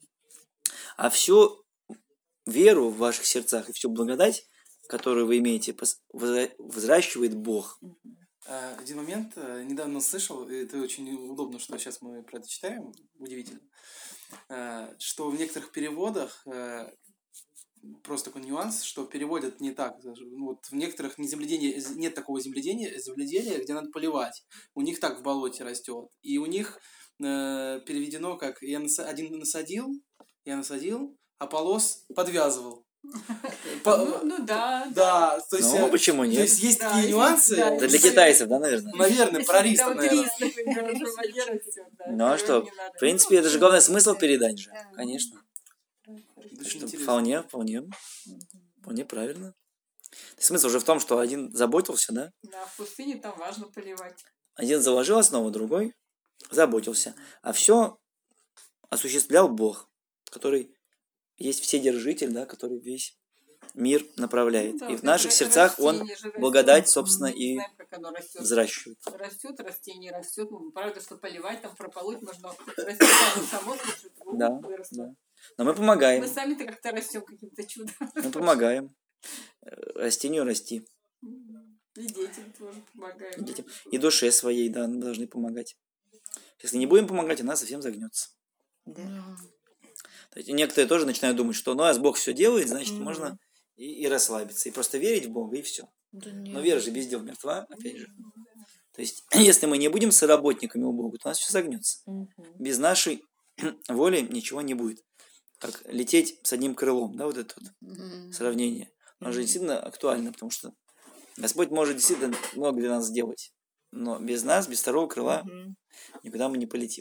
А всю веру в ваших сердцах и всю благодать, которую вы имеете, пос- возра- взращивает Бог. Э, Один момент, э, недавно слышал, и это очень удобно, что сейчас мы про это читаем, удивительно, э, что в некоторых переводах, э, просто такой нюанс, что переводят не так. даже, ну, Вот в некоторых не земледение, нет такого земледения, земледелия, где надо поливать. У них так в болоте растет. И у них э, переведено как я наса- один насадил, я насадил, а полос подвязывал. По- Ну, ну да, Да, то есть, Ну, э, почему то нет? есть есть Да, такие есть, нюансы. да, Это есть. для китайцев, да, наверное? Наверное, про рис, Да, вот наверное. рис, например, уже в воде растет, да. Ну а что, Не надо. в принципе, это же главный смысл передать же, Да. конечно. Очень Что интересно. вполне, вполне, вполне правильно. Смысл уже в том, что один заботился, да? Да, в пустыне там важно поливать. Один заложил основу, другой заботился. А все осуществлял Бог, который есть вседержитель, да, который весь мир направляет. Ну да, И вот в наших это сердцах Он растение же растет. благодать, собственно, Мы и знаем, как оно растет. взращивает. Растет, растение растет. Ну, правда, что поливать, там прополоть можно. Растет оно само, слушай, Да, вырастет. да. Но мы помогаем, Мы сами-то как-то растем каким-то чудом. мы помогаем э, растению расти. И детям тоже помогаем. Детям. И душе своей, да, мы должны помогать. Если не будем помогать, она совсем загнется. Да. То есть некоторые тоже начинают думать, что ну раз Бог все делает, значит Мгм. можно и, и расслабиться, и просто верить в Бога, и все. Да Но нет. вера же без дел мертва, опять же. То есть, если мы не будем соработниками у Бога, то у нас все загнется. Без нашей воли ничего не будет. Как лететь с одним крылом, да, вот это вот Мгм. сравнение. Оно же действительно актуально, потому что Господь может действительно много для нас сделать. Но без нас, без второго крыла, никуда мы не полетим.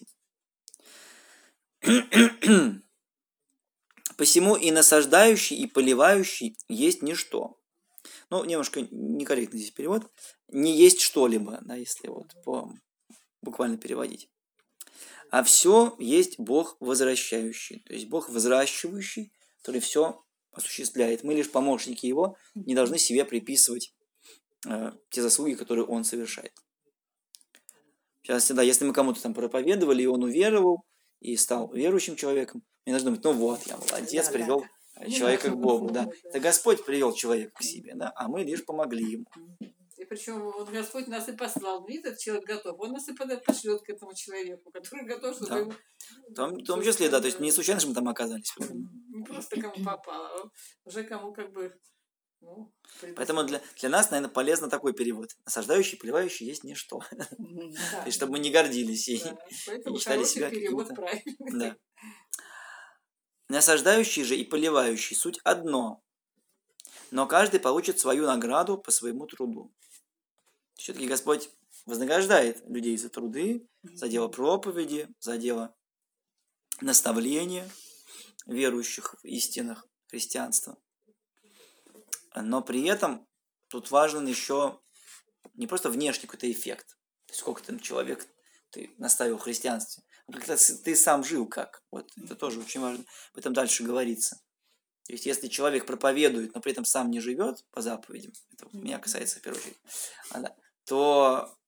Посему и насаждающий, и поливающий есть ничто. Ну, немножко некорректный здесь перевод. Не есть что-либо, да, если вот по буквально переводить. А все есть Бог возвращающий. То есть Бог взращивающий, который все осуществляет. Мы лишь помощники Его, не должны себе приписывать э, те заслуги, которые Он совершает. Сейчас, да, если мы кому-то там проповедовали, и он уверовал, и стал верующим человеком, мы должны думать, ну вот, я молодец, Да, привел да. человека к Богу, да. Да. Это Господь привел человека к себе, да, а мы лишь помогли ему. И причем вот Господь нас и послал. Видит, этот человек готов. Он нас и пода- пошлет к этому человеку, который готов, чтобы Да. ему... В том, в том числе, да, то есть не случайно же мы там оказались. Не просто кому попало, а уже кому как бы... Ну, Поэтому для, для нас, наверное, полезно такой перевод. Насаждающий, поливающий есть ничто. Да. То есть, чтобы мы не гордились и, Да, поэтому и считали хороший себя перевод какими-то... правильный. Да. Насаждающий же и поливающий суть одно, но каждый получит свою награду по своему труду. Все-таки Господь вознаграждает людей за труды, за дело проповеди, за дело наставления верующих в истинах христианства. Но при этом тут важен еще не просто внешний какой-то эффект, то есть сколько там человек ты наставил в христианстве, а как ты сам жил как. Вот это тоже очень важно. Об этом дальше говорится. То есть если человек проповедует, но при этом сам не живет по заповедям, это меня касается в первую очередь, а, да, то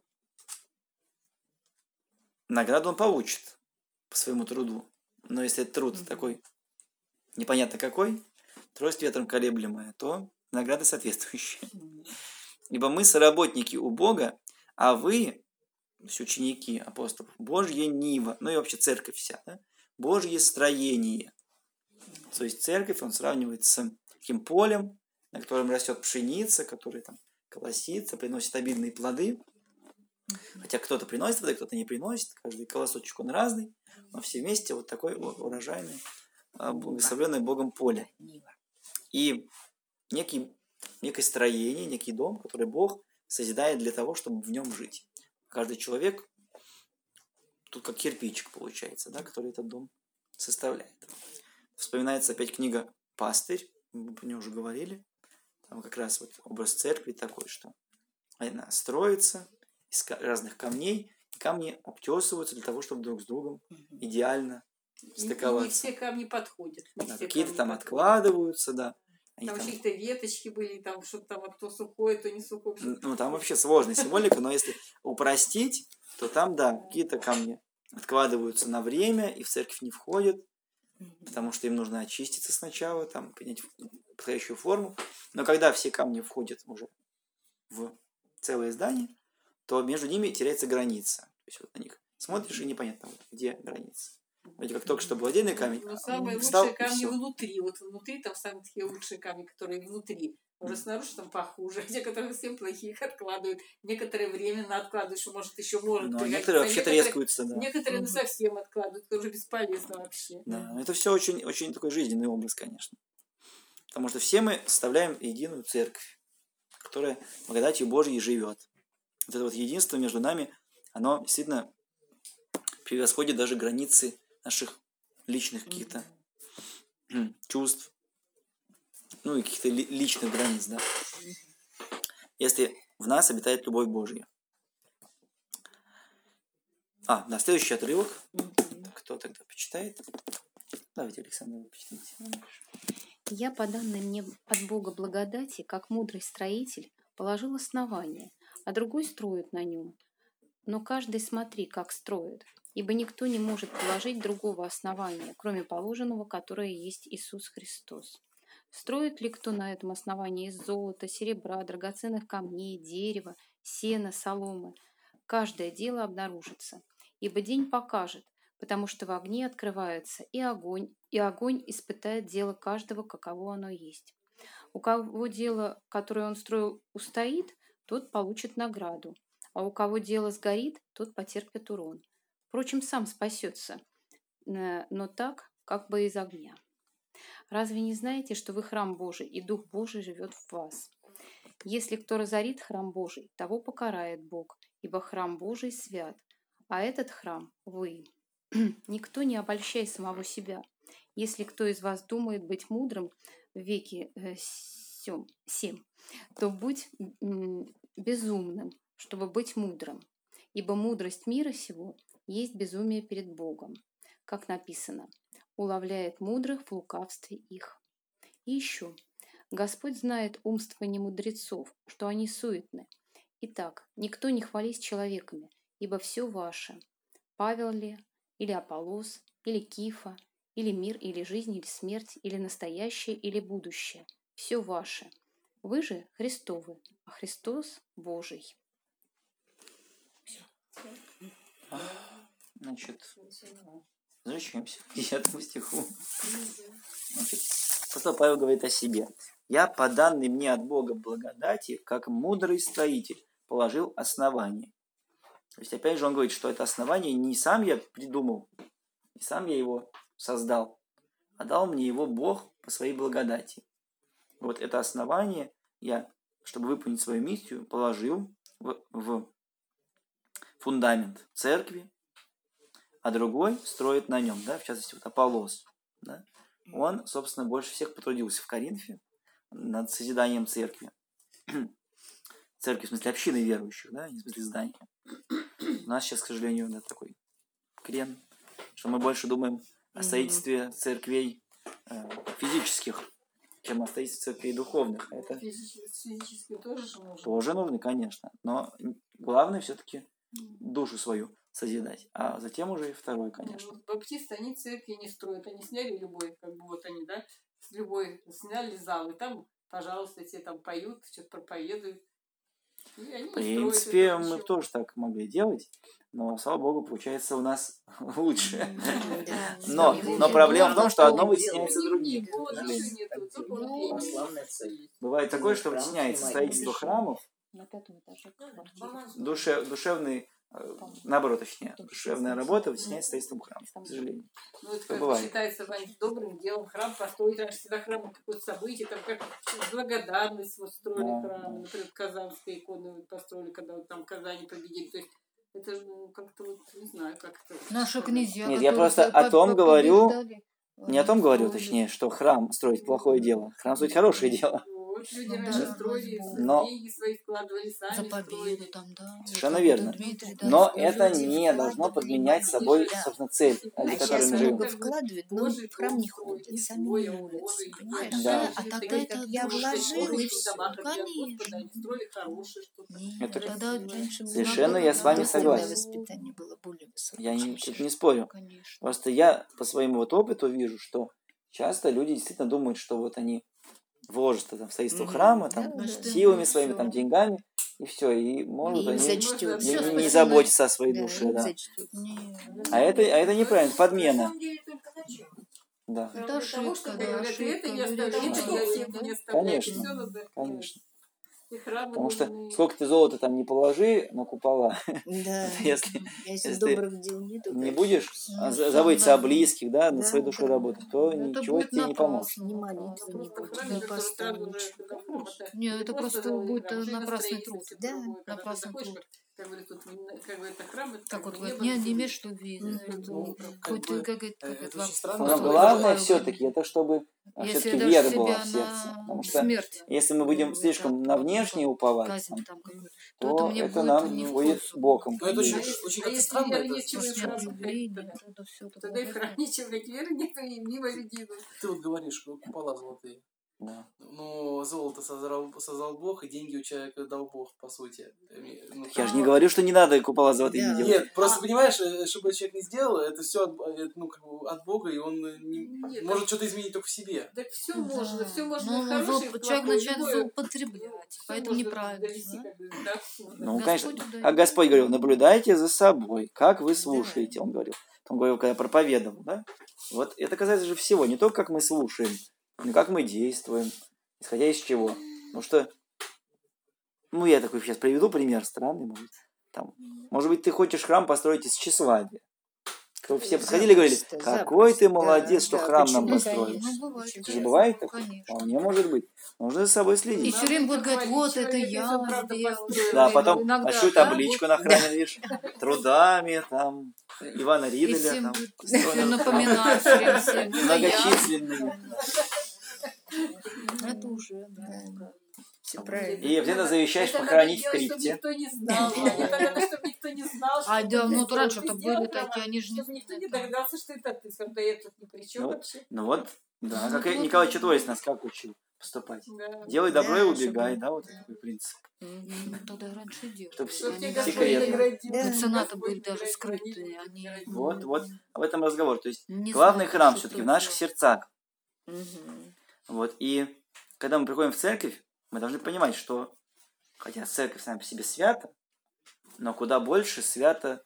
награду он получит по своему труду. Но если труд mm-hmm. такой непонятно какой, трость ветром колеблемая, то награда соответствующая. Mm-hmm. Ибо мы соработники у Бога, а вы, то есть ученики апостолов, Божья нива, ну и вообще церковь вся, да? Божье строение. То есть церковь он сравнивает с таким полем, на котором растет пшеница, которая там колосится, приносит обильные плоды. Хотя кто-то приносит плоды, кто-то не приносит, каждый колосочек он разный, но все вместе вот такой урожайный, благословенный Богом поле. И некий, некое строение, некий дом, который Бог созидает для того, чтобы в нем жить. Каждый человек тут как кирпичик получается, да, который этот дом составляет. Вспоминается опять книга «Пастырь», мы про нее уже говорили. Там как раз вот образ церкви такой, что она строится из разных камней, и камни обтесываются для того, чтобы друг с другом идеально стыковаться. И не все камни подходят. Да, какие-то там подходят. Откладываются, да. Там, там какие-то веточки были, там что-то там то сухое, то не сухое. Ну, там вообще сложная символика, но если упростить, то там, да, какие-то камни откладываются на время и в церковь не входят, потому что им нужно очиститься сначала, там, принять подходящую форму. Но когда все камни входят уже в целое здание, то между ними теряется граница. То есть вот на них смотришь, и непонятно, вот, где граница. Вроде как только что был отдельный камень. Но самые встал, лучшие камни внутри. Вот внутри там самые такие лучшие камни, которые внутри. Уже снаружи там похуже. Те, которые всем плохие, их откладывают. Некоторое время откладывают, что может еще может. Но некоторые вообще трескаются, да. Некоторые угу. совсем откладывают, это уже бесполезно вообще. Да, это все очень, очень такой жизненный образ, конечно. Потому что все мы составляем единую церковь, которая благодатью Божьей живет. Вот это вот единство между нами, оно действительно превосходит даже границы наших личных каких-то mm-hmm. чувств, ну и каких-то ли, личных границ, да. Если в нас обитает любовь Божья. А, да, следующий отрывок. Mm-hmm. Кто тогда почитает? Давайте, Александр, вы почитайте. Я, по данной мне от Бога благодати, как мудрый строитель, положил основание, а другой строит на нем. Но каждый смотри, как строит, ибо никто не может положить другого основания, кроме положенного, которое есть Иисус Христос. Строит ли кто на этом основании из золота, серебра, драгоценных камней, дерева, сена, соломы? Каждое дело обнаружится, ибо день покажет, потому что в огне открывается и огонь, и огонь испытает дело каждого, каково оно есть. У кого дело, которое он строил, устоит, тот получит награду, а у кого дело сгорит, тот потерпит урон. Впрочем, сам спасется, но так, как бы из огня. Разве не знаете, что вы храм Божий, и Дух Божий живет в вас? Если кто разорит храм Божий, того покарает Бог, ибо храм Божий свят, а этот храм – вы. Никто не обольщай самого себя. Если кто из вас думает быть мудрым в веке э, сем, семь, то будь м, безумным, чтобы быть мудрым. Ибо мудрость мира сего есть безумие перед Богом. Как написано, уловляет мудрых в лукавстве их. И еще, Господь знает умствование мудрецов, что они суетны. Итак, никто не хвались человеками, ибо все ваше. Павел ли, или Аполлос, или Кифа, или мир, или жизнь, или смерть, или настоящее, или будущее. Все ваше. Вы же Христовы, а Христос Божий. Значит, возвращаемся к десятому стиху. Значит, апостол Павел говорит о себе. «Я, по данной мне от Бога благодати, как мудрый строитель, положил основание». То есть, опять же, он говорит, что это основание не сам я придумал, не сам я его создал, а дал мне его Бог по своей благодати. Вот это основание я, чтобы выполнить свою миссию, положил в, в фундамент церкви, а другой строит на нем, да, в частности, вот Аполлос. Да, он, собственно, больше всех потрудился в Коринфе над созиданием церкви. Церкви, в смысле, общины верующих, да, не в смысле здания. У нас сейчас, к сожалению, да, такой крен, что мы больше думаем о строительстве церквей э, физических, чем о строительстве церквей духовных. Это Физически тоже же нужно. тоже нужно, конечно. Но главное все-таки душу свою созидать. А затем уже и второй, конечно. Ну, баптисты, они церкви не строят. Они сняли любой, как бы вот они, да, с любой сняли зал. И там, пожалуйста, те там поют, что-то проповедуют. И они В не принципе, строят, мы ничего. тоже так могли делать, но, слава богу, получается у нас лучше. Но, но проблема в том, что одно вытесняется другим. Ну, вот ничего нету, только вот пение. Православная церковь. Бывает такое, что вытесняется строительство храмов, На пятом этаже квартира. душе, душевный, э, наоборот, точнее, душевная работа вытесняется строительством храма, к сожалению. Ну, это Что как бывает. считается Вань, добрым делом храм построить. Раньше всегда храм какое-то событие, там как благодарность вот строили Да, храмы. да. Например, Казанские иконы вот построили, когда вот там Казани победили. То есть это же ну, как-то вот, не знаю, как это... Наши князья, Нет, я которые просто по- о том по- говорю, побеждали, не о том они говорю, строили. точнее, что храм строить плохое дело. Храм строить хорошее дело. Вот люди Ну раньше да, строили, но- деньги свои вкладывали, сами За победу строили. там, да. Совершенно Вот верно. Дмитрий, да, Но строил. это люди не должно вкладывали подменять много, собой, да. собственно, цель, А ради сейчас которой мы много живем. вкладывают, но Божий в храм дом не строить, ходят, не сами свой, не а молятся, Божий. понимаешь? Да. А тогда Говорят, это я души вложил, строили. и всё. Конечно. Они Конечно. строили хорошее что-то. Нет, Это- тогда Раньше было Совершенно более я с вами духовное согласен. воспитание было более высокое, Я чем не, тут щас. не спорю. Конечно. Просто я по своему вот опыту вижу, что часто люди действительно думают, что вот они вложатся там, в строительство Мгм. храма, там, Да, да. силами своими, там, Всё. деньгами, и все, и могут И им они зачтут. не, Всё не- не спасено. заботиться о своей Да, душе, им да. зачтут. Нет. А это, а это неправильно, подмена. На самом деле только начало. Да, Это Для того, ошибка, чтобы да, говорят, и ошибка. это не Люди оставляют, и ошибаются, это да. не оставляют. Конечно, Всё надо, конечно. и храмы Потому что нужны. сколько ты золота там не положи на купола, Да. если, Если если добрых дел нету, не конечно, будешь Ну, а, за- сам, заботиться о да. близких, да, над Да, своей душой да. работать, то Это ничего будет тебе не поможет. напрасно. ни Ну, молитвы не просто будет, храм ни это поста сразу же, лучше. когда в Конечно. храм, Не, не это просто просто новый будет храм, уже и напрасный настроительство труд. всё Да, другое. Когда ты напрасный заходишь, труд. как, как говорят, тут, как бы это храм, это Как как вот бы вот небо не, на не земле. имеешь любви. Мгм. это Ну, как хоть бы, ты как это, э, как это это, очень во- странно, Но апостол но главное Павел все-таки это чтобы Если все-таки даже вера себя была в сердце. на Потому что смерть, если мы будем э, слишком это на как- внешнее как уповать, казнь там, там какую-то, то то это мне это будет нам не будет вкусу. боком. Но это очень, А если- очень а как-то если странно. веры Это, нет, чего и Может, в нет храм любви, ходить нет, тогда? это все это Тогда и в храм ничего, как веры нет, и мимо людей. идут. ты вот говоришь, что купола золотые. Да. Но золото создал, создал Бог, и деньги у человека дал Бог, по сути. Ну, Я же не как- говорю, что не надо купола золотые Да. не делать. Нет, просто понимаешь, э, чтобы человек не сделал, это все от, э, ну, как бы от Бога, и он э, не, Нет, может что-то изменить только в себе. Так все можно, все можно Ну, и хорошее, зло- и плохое, человек начинает любое. злоупотреблять, Всё поэтому можно неправильно. довести, Да? как бы, до абсурда. Ну, Господь конечно, удает. как Господь говорил, наблюдайте за собой, как вы слушаете, он говорил. Он говорил, когда проповедовал, да? Вот это касается же всего, не только как мы слушаем, но как мы действуем, исходя из чего. Потому что, ну, я такой сейчас приведу пример странный, может, там, может быть, ты хочешь храм построить из тщеславия. То все подходили и говорили, Запросто, какой ты запросто. молодец, Да, что да, храм нам почему, построил. конечно. Ну, бывает. Очень Это же часто. бывает такое? Конечно. Вполне может быть. Нужно за собой И следить. все время будут говорить, Хвалить вот это человека, я если он правда сделал. построил. Да, И потом иногда, большую да, табличку вот, на храме видишь, трудами, там, Ивана И Риделя, всем там, будет построен всё храм. напоминать, всё время всем. Это я. Многочисленные. Это уже, да. Да. Все правильно. И обязательно завещаешь Это надо похоронить в делать, чтобы крипте. никто не знал. Это надо, чтобы никто не знал. А, что да, ты ну, сделал. раньше-то Ты были сделал такие, храм, они же не чтобы никто не знали, да. догадался, что это ты. Когда я тут ни при чем Ну вот. вообще. Ну вот, да, Ну, как и вот, Николай да. Чудовец нас как учил. поступать. Да. Делай добро Да, и чтобы- убегай, да, вот такой принцип. Мгм. Ну, тогда раньше делали. Чтоб Чтоб все- тебе Они Господь даже секретно. наградил. Да. Меценаты Господь были даже наградил, скрытые. они Они наградили. Вот, вот об этом разговор. То есть не главный знают, храм что все-таки в кто наших сделал. сердцах. Мгм. Вот. И когда мы приходим в церковь, мы должны понимать, что хотя церковь сама по себе свята, но куда больше свята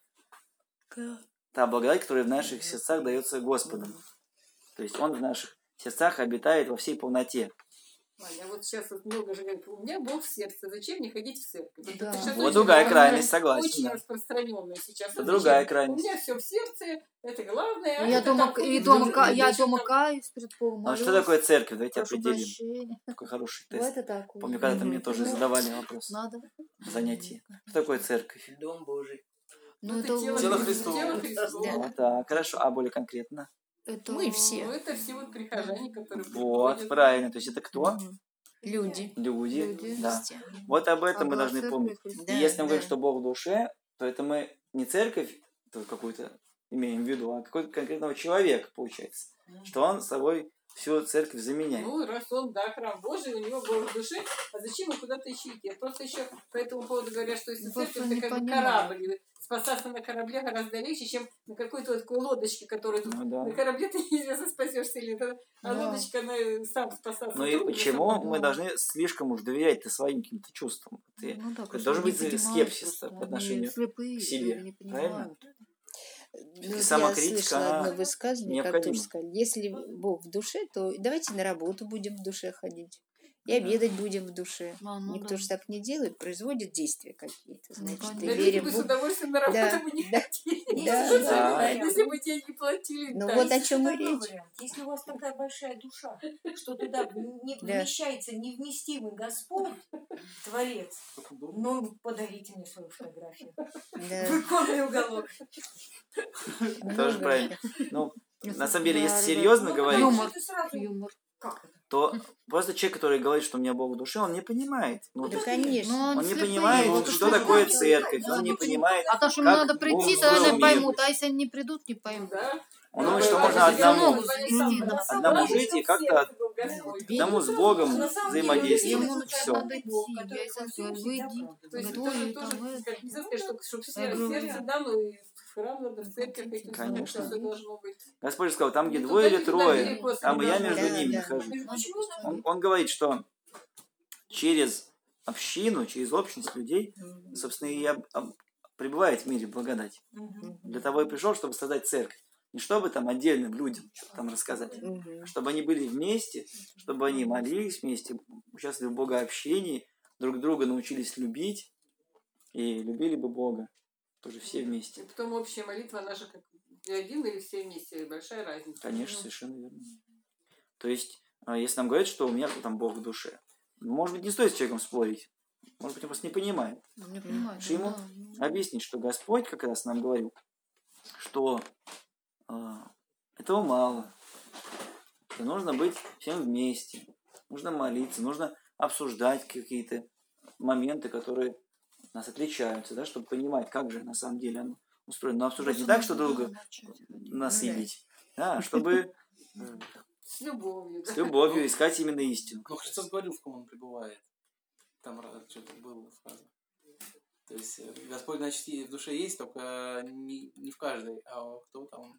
та благодать, которая в наших сердцах дается Господом. То есть Он в наших сердцах обитает во всей полноте. Аня, вот сейчас вот много же говорят, у меня Бог в сердце, зачем мне ходить в церковь? Вот Да. это сейчас Вот очень другая распространённое- крайность, согласен, Очень да. распространенная сейчас. Это Вот другая зачем? У крайность. меня все в сердце, это главное. а Я это дома, там и ходит дома, люди, ка- я люди дома там- каюсь перед Богом, Ну, а что молюсь, такое церковь? Давайте прошу определим. прощения. Такой хороший Вот тест. это такое. Помню, когда-то мне Мгм. тоже Ну, задавали вопрос. Надо. Занятие. Что такое церковь? Дом Божий. Ну, Ну, это, тело, Тело Христово. Христово. Тело Христово. Вот так, хорошо. А более конкретно? это... Мы все. Ну, это все вот прихожане, которые Вот, приходят. правильно. То есть это кто? Мгм. Люди. Люди. Люди. Да. Христиане. Вот об А этом мы была должны церковь помнить. Христа. Да, И если мы говорим, да. что Бог в душе, то это мы не церковь то какую-то имеем в виду, а какой-то конкретного человека, получается. Что он собой всю церковь заменяет. Ну, раз он, да, храм Божий, у него Бог в душе, а зачем ему куда-то еще идти? Я просто еще по этому поводу говорят, что если Ну, церковь, просто не это как бы понимаю. корабль, и спасаться на корабле гораздо легче, чем на какой-то вот такой лодочке, которая тут... Ну да. На корабле ты неизвестно спасешься или это, а Да. лодочка, она сам спасаться. Ну и трудно, почему сама. мы да. должны слишком уж доверять-то своим каким-то чувствам? Ты- Ну, да, это конечно, должен не быть понимают скепсис просто. по Они отношению слепые, к себе, люди не правильно? понимают. Ну, вот я самокритика, слышала она одно высказывание, как необходима. тоже сказали, если Бог в душе, то давайте на работу будем в душе ходить. И Да. обедать будем в душе. А, ну Никто да. же так не делает, производит действия какие-то. Ну, Значит, конечно. и Да, люди верим бы в с Бога. удовольствием на работу Да, бы не да, ходили. да, Если бы- да. Если бы деньги платили. Ну да. вот о Есть чем и такой речь. вариант. Если у вас такая большая душа, что туда не Да. вмещается невместимый Господь, Творец, ну, подарите мне свою фотографию. Да. В иконный уголок. Тоже Много правильно. этих. Ну, на самом деле, если Да, да. серьезно Ну, говорить, Юмор. ты сразу, Юмор. как это? то просто человек, который говорит, что у меня Бог в душе, он не понимает. Ну, Да, то есть конечно. Ну, он они не слепые, понимает, вот что это такое что. церковь, Да, он не ну, понимает. А то, что им как надо Бог прийти, то устроил они мир. поймут, а если они не придут, не поймут. Да. Он Да, думает, что да, можно да, одному, ногу завести, да. одному жить и как-то от- Господь. одному с Богом На самом деле, взаимодействовать. Ему Все. надо идти. Бог, Я который и сам во говорю, всем выйди. всегда правда. То есть Говорю, это ой, тоже, там, э, как нельзя сказать, что, что все Я говорю, сердце, да, но и в храм надо, в церковь этим Конечно. все должно быть. Господь же сказал, там, где Не двое туда, или не туда, трое, далеко там и я сюда. между Да, ними да. нахожусь. Почему Он, он говорит, что через общину, через общность людей, собственно, и об- об- пребывает в мире благодать. Для того и пришел, чтобы создать церковь. Не чтобы там отдельным людям что-то там рассказать, Мгм. а чтобы они были вместе, чтобы они молились вместе, участвовали в богообщении, друг друга научились любить и любили бы Бога. Тоже все вместе. И потом общая молитва, она же как и один или все вместе, большая разница. Конечно, совершенно верно. То есть, а, если нам говорят, что у меня там Бог в душе, ну, может быть, не стоит с человеком спорить. Может быть, он просто не понимает. Не понимаю. Что ему да. объяснить, что Господь как раз нам говорил, что а, этого мало. Что нужно быть всем вместе. Нужно молиться, нужно обсуждать какие-то моменты, которые нас отличаются, да, чтобы понимать, как же на самом деле оно устроено. Но обсуждать не так, что друга насилить, да, а чтобы э, С любовью. с Да. любовью искать именно истину. Но Христос говорил, в ком он пребывает. Там раз- что-то было фраза. То есть э, Господь, значит, и в душе есть, только не, не в каждой, а кто там,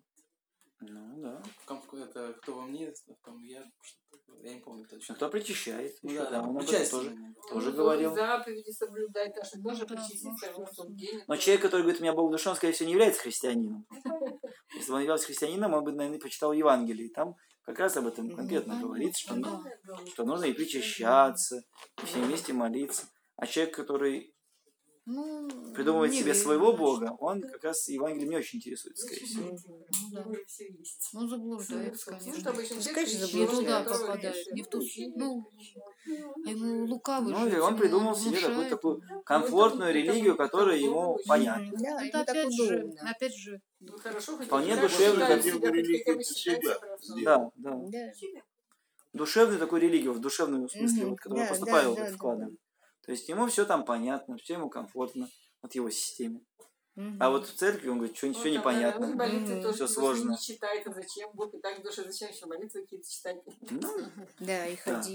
Ну да. в ком, это, кто во мне, в ком я, что-то, я не помню Ну, точно. кто причащает, Ну еще, да, да, да, он об этом участие тоже, именно. тоже Ну, говорил. заповеди соблюдать, а что Ну, тоже да, причаститься ну, что в тот ты. день. Но человек, который говорит, у меня Бог в душе, он, скорее всего, не является христианином. Если бы он являлся христианином, он бы, наверное, почитал Евангелие. И там как раз об этом конкретно говорится, что, ну, что нужно и причащаться, и все вместе молиться. А человек, который Ну, придумывает не себе верю, своего значит. Бога, он как раз Евангелием не очень интересуется, скорее всего. Ну, да. Уже все есть. Ну, заблуждается, Ну, что конечно. обычно Ну, человек конечно, ищет, Не туда заблуждается. попадает, не в ту... Ну, а ему лукавый Ну, же, и он ему придумал себе внушает. какую-то такую комфортную религию, которая ему понятна. Да, Ну, ему это так опять же, удобно. опять же, Ну, хорошо, хоть Вполне как душевно считает хотел себя, бы хоть религию хотя бы для считает себя себя хорошо. Да, да. Да. Душевную такую религию, в душевном смысле, Мгм, вот, которую да, апостол да, Павел да, вот да. вкладывает. То есть ему все там понятно, все ему комфортно от его системе. Мгм. А вот в церкви он говорит, что Вот все там, да, непонятно. он молитвы Мгм. тоже Всё просто сложно. не читает, а зачем Бог и так в душе, зачем еще молитвы какие-то читать? Ну, Да, и ходить.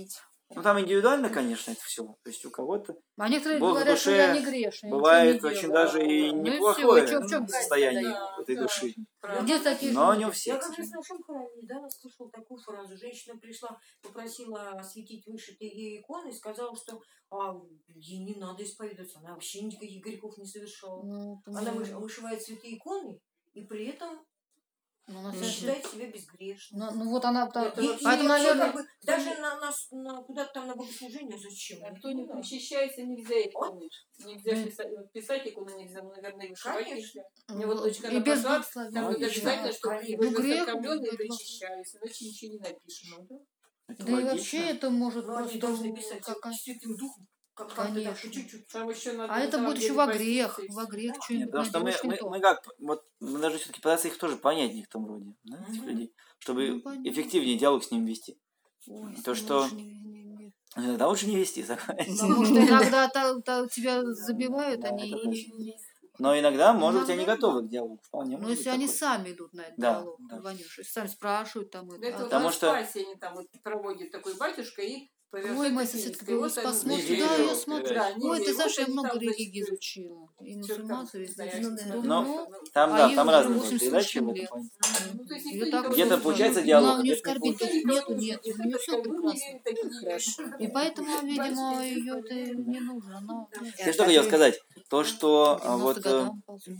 Ну, там индивидуально, конечно, это все. То есть у кого-то А некоторые Бог в говорят, что я душе не грешный. бывает ничего не очень делаю. даже и Ну и неплохое всё, и чё- в чём состояние Да, этой да. души. Где такие Но люди? не у Я всех. к как раз сожалению. в нашем храме недавно слышала такую фразу. Женщина пришла, попросила осветить вышитые ей иконы и сказала, что а, ей не надо исповедоваться. Она вообще никаких грехов не совершала. Ну, это Она не- выш- вышивает святые иконы и при этом ну, на не самом деле- считает себя безгрешной. Ну, ну, вот она... там- Это И, вообще- и Поэтому, вообще, наверное, как бы, даже на, на, на- куда-то там на богослужение зачем? А кто не Ну, да. причащается, нельзя иконы. Нельзя Да. писать, вот писать иконы нельзя, но, наверное, и вышивать Конечно. нельзя. Мне вот дочка и она без пошла, благословения. там вот Логично. обязательно, что Конечно. вы Ну, грех, воцерковленные ну, причащались, иначе ничего не напишем. Ну, да? Это Да и логично. вообще это может Но они просто... должны писать какая- с Святым Духом. Как, как-то так, Конечно. по чуть-чуть. Там еще надо А на это самом будет еще деле во поститься грех. и всё. Во грех Да. что-нибудь Нет, потому что мы, найдешь не мы, то. мы как, вот мы должны все-таки пытаться их тоже понять в некотором роде, да, этих Мгм. людей, чтобы Ну, понятно. эффективнее диалог с ним вести. Ой, То, ну, что- лучше не- не- не- Иногда лучше не вести, согласен. Потому что иногда та- та тебя забивают, Да, они... это и- точно. и- Но иногда, может быть, они Иногда, готовы к диалогу. Вполне Ну, может если быть они такое. сами идут на этот Да, диалог, да. Ванюша, если сами спрашивают там... Да это, это а- вот Потому на что- Спасе они там вот проводит такой батюшка и повершает Ой, моя Финской. соседка, Вот вот они- посмотрит, Не да, верю, я смотрю. Да, не Ой, ты верю. знаешь, Вот я они много там, религий значит, изучила. И Чё там, мусульманство везде. знаешь, Ну, ну, Но ну, там, а да, ей там уже разные восемьдесят с передачи в лишним этом лет. плане. Ну, то есть Её никто так никого Где-то не получается слушает. диалог, Ну, не а где-то не оскорбить, получается. Никто нету, не нет, слушает. у неё Это всё как бы не прекрасно. верит, так и не верит. И поэтому, видимо, Батюшка, ее это не нужно. Она, ну, Я что хотел сказать? То, что а, девяносто вот э, годам ползут.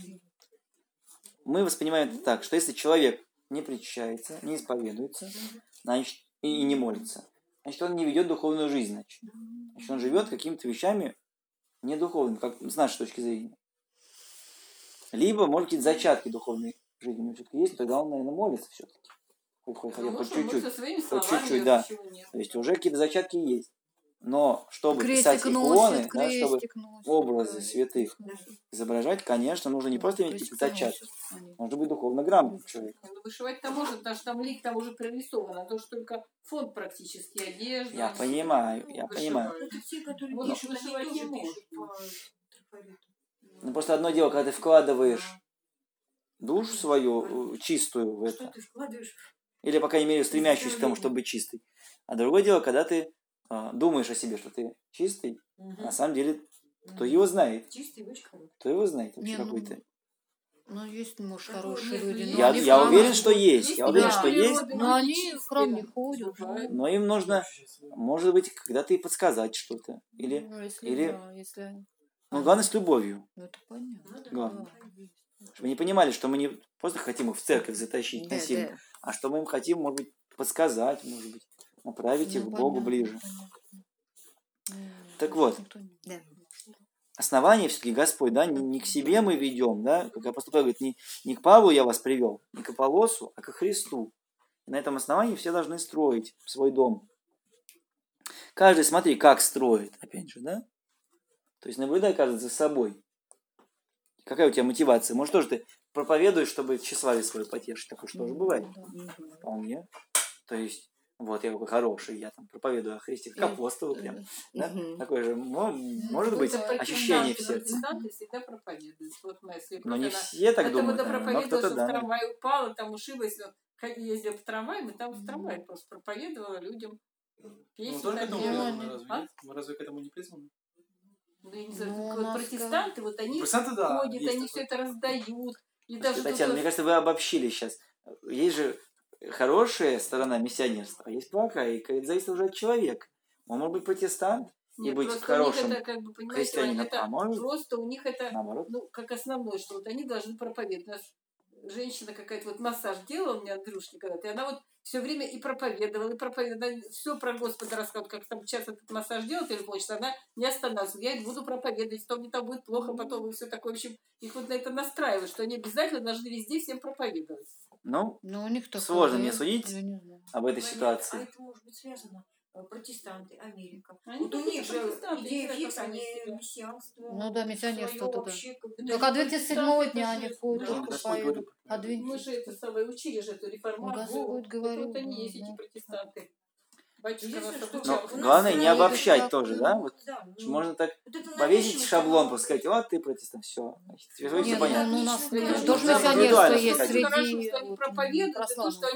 мы воспринимаем это так, что если человек не причащается, не исповедуется, значит, и, и не молится, значит, он не ведет духовную жизнь, значит. Значит, он живет какими-то вещами недуховными, как с нашей точки зрения. Либо, может, какие-то зачатки духовной жизни у него все-таки есть, но тогда он, наверное, молится все-таки. Хоть, хотя бы Ну, хоть может, чуть-чуть. может, со своими Хоть словами, чуть-чуть, а да. почему нет? То есть уже какие-то зачатки есть. Но чтобы Крестик писать иконы, носит, да, чтобы крестик носит. образы да. святых изображать, конечно, нужно не просто иметь Крестик какие-то зачатки. носит они. Нужно быть духовно грамотным человеком. Ну, вышивать-то можно, потому что там лик там уже прорисован, а то, что только фонд практически, одежда. Я всё. понимаю, Ну, я вышивают. понимаю. Это те, которые Вот пишут, они вышивать тоже не пишут может. по трафарету. Ну просто одно дело, когда ты вкладываешь душу свою э, чистую в Что это, ты вкладываешь? или, по крайней мере, стремящуюся к тому, чтобы быть чистой. А другое дело, когда ты а, думаешь о себе, что ты чистый, Мгм. на самом деле, кто Мгм. его знает, Чистый, очень хороший. кто его знает вообще Не, ну, какой ты. Ну, есть, может, Такое хорошие нет, люди. есть. но Я, они в я храм- уверен, что есть, Есть я уверен, да. что есть, природы, Но люди они в храм не чистые. ходят. Бывает. но им нужно, может быть, когда-то и подсказать что-то. Или, Ну, если, или- да, если они- ну, главное, с любовью. Ну, это понятно. Ну да, Главное. да. Чтобы они понимали, что мы не просто хотим их в церковь затащить Да, насильно, да. а что мы им хотим, может быть, подсказать, может быть, направить их Ну, к Богу понятно, ближе. понятно. Ну, Так то вот. есть никто не- Да. Основание все-таки Господь, да, не, не к себе мы ведем, да, как апостол Павел говорит, не, не к Павлу я вас привел, не к Аполлосу, а ко Христу. И на этом основании все должны строить свой дом. Каждый, смотри, как строит, опять же, да? То есть наблюдай каждый за собой. Какая у тебя мотивация? Может, тоже ты проповедуешь, чтобы тщеславие свое потешить. Такое что же бывает? Вполне. То есть, вот я какой хороший, я там проповедую о Христе, как апостолы прям. Да? Мгм. Такое же мо- может быть Это ощущение в протестанты, сердце. Протестанты всегда проповедуют. Вот моя свекровь, Но не она- все так это думают, вот наверное, но проповедовала, кто-то что в да. трамвай упала, там ушиблась, но как ездила по трамваю, и там в трамвае просто проповедовала людям. Ну, Песни тоже к этому такие. призваны, делали. разве А? нет? Мы разве к этому не призваны? Ну, я не знаю, Ну, вот у нас протестанты, вот они Протестанты, да, ходят, есть они такое. все это раздают. И Слушайте, даже тут Татьяна, вот- мне кажется, вы обобщили сейчас. Есть же хорошая сторона миссионерства, а есть плохая, и это зависит уже от человека. Он может быть протестант и Нет, быть просто хорошим у них это, как бы, понимаете, христианином, это а может просто у них это, наоборот. ну, как основное, что вот они должны проповедовать. У нас женщина какая-то вот массаж делала у меня Андрюшки когда-то, и она вот все время и проповедовала, и проповедовала, все про Господа рассказывала, как там сейчас этот массаж делает или хочется, она не останавливается. Я буду проповедовать, то мне там будет плохо, потом и все такое. В общем, их вот на это настраивают, что они обязательно должны везде всем проповедовать. Ну, Ну, у них такое. Сложно мне я- судить. я не знаю. об этой А ситуации. это может быть связано. э, Протестанты, Америка. Они Вот у тоже них же протестанты, идея они фикс, как они они себя. мессианство. Ну да, миссионерство своё вот это. вообще, как бы, Да, Только адвентисты седьмого протестанты дня это они же- ходят, да. только Господь поют. говорит. Мы же Адвентисты. это самое учили же эту реформацию. Господь Это говорил, вот они да, есть, эти да. протестанты. Батюшка нас Единственное, что обучал. Но у нас главное не стране обобщать это тоже, так, да? ну, Вот Да, что ну, можно так вот это повесить навязчивость, шаблон, оно- просто сказать, вот ты протестант, все. Значит, Нет, все ну, понятно. ну, у нас Отлично, тоже да, миссионерство индивидуально есть подходить. среди Хорошо, что они вот, проповедуют, это то, православных. что они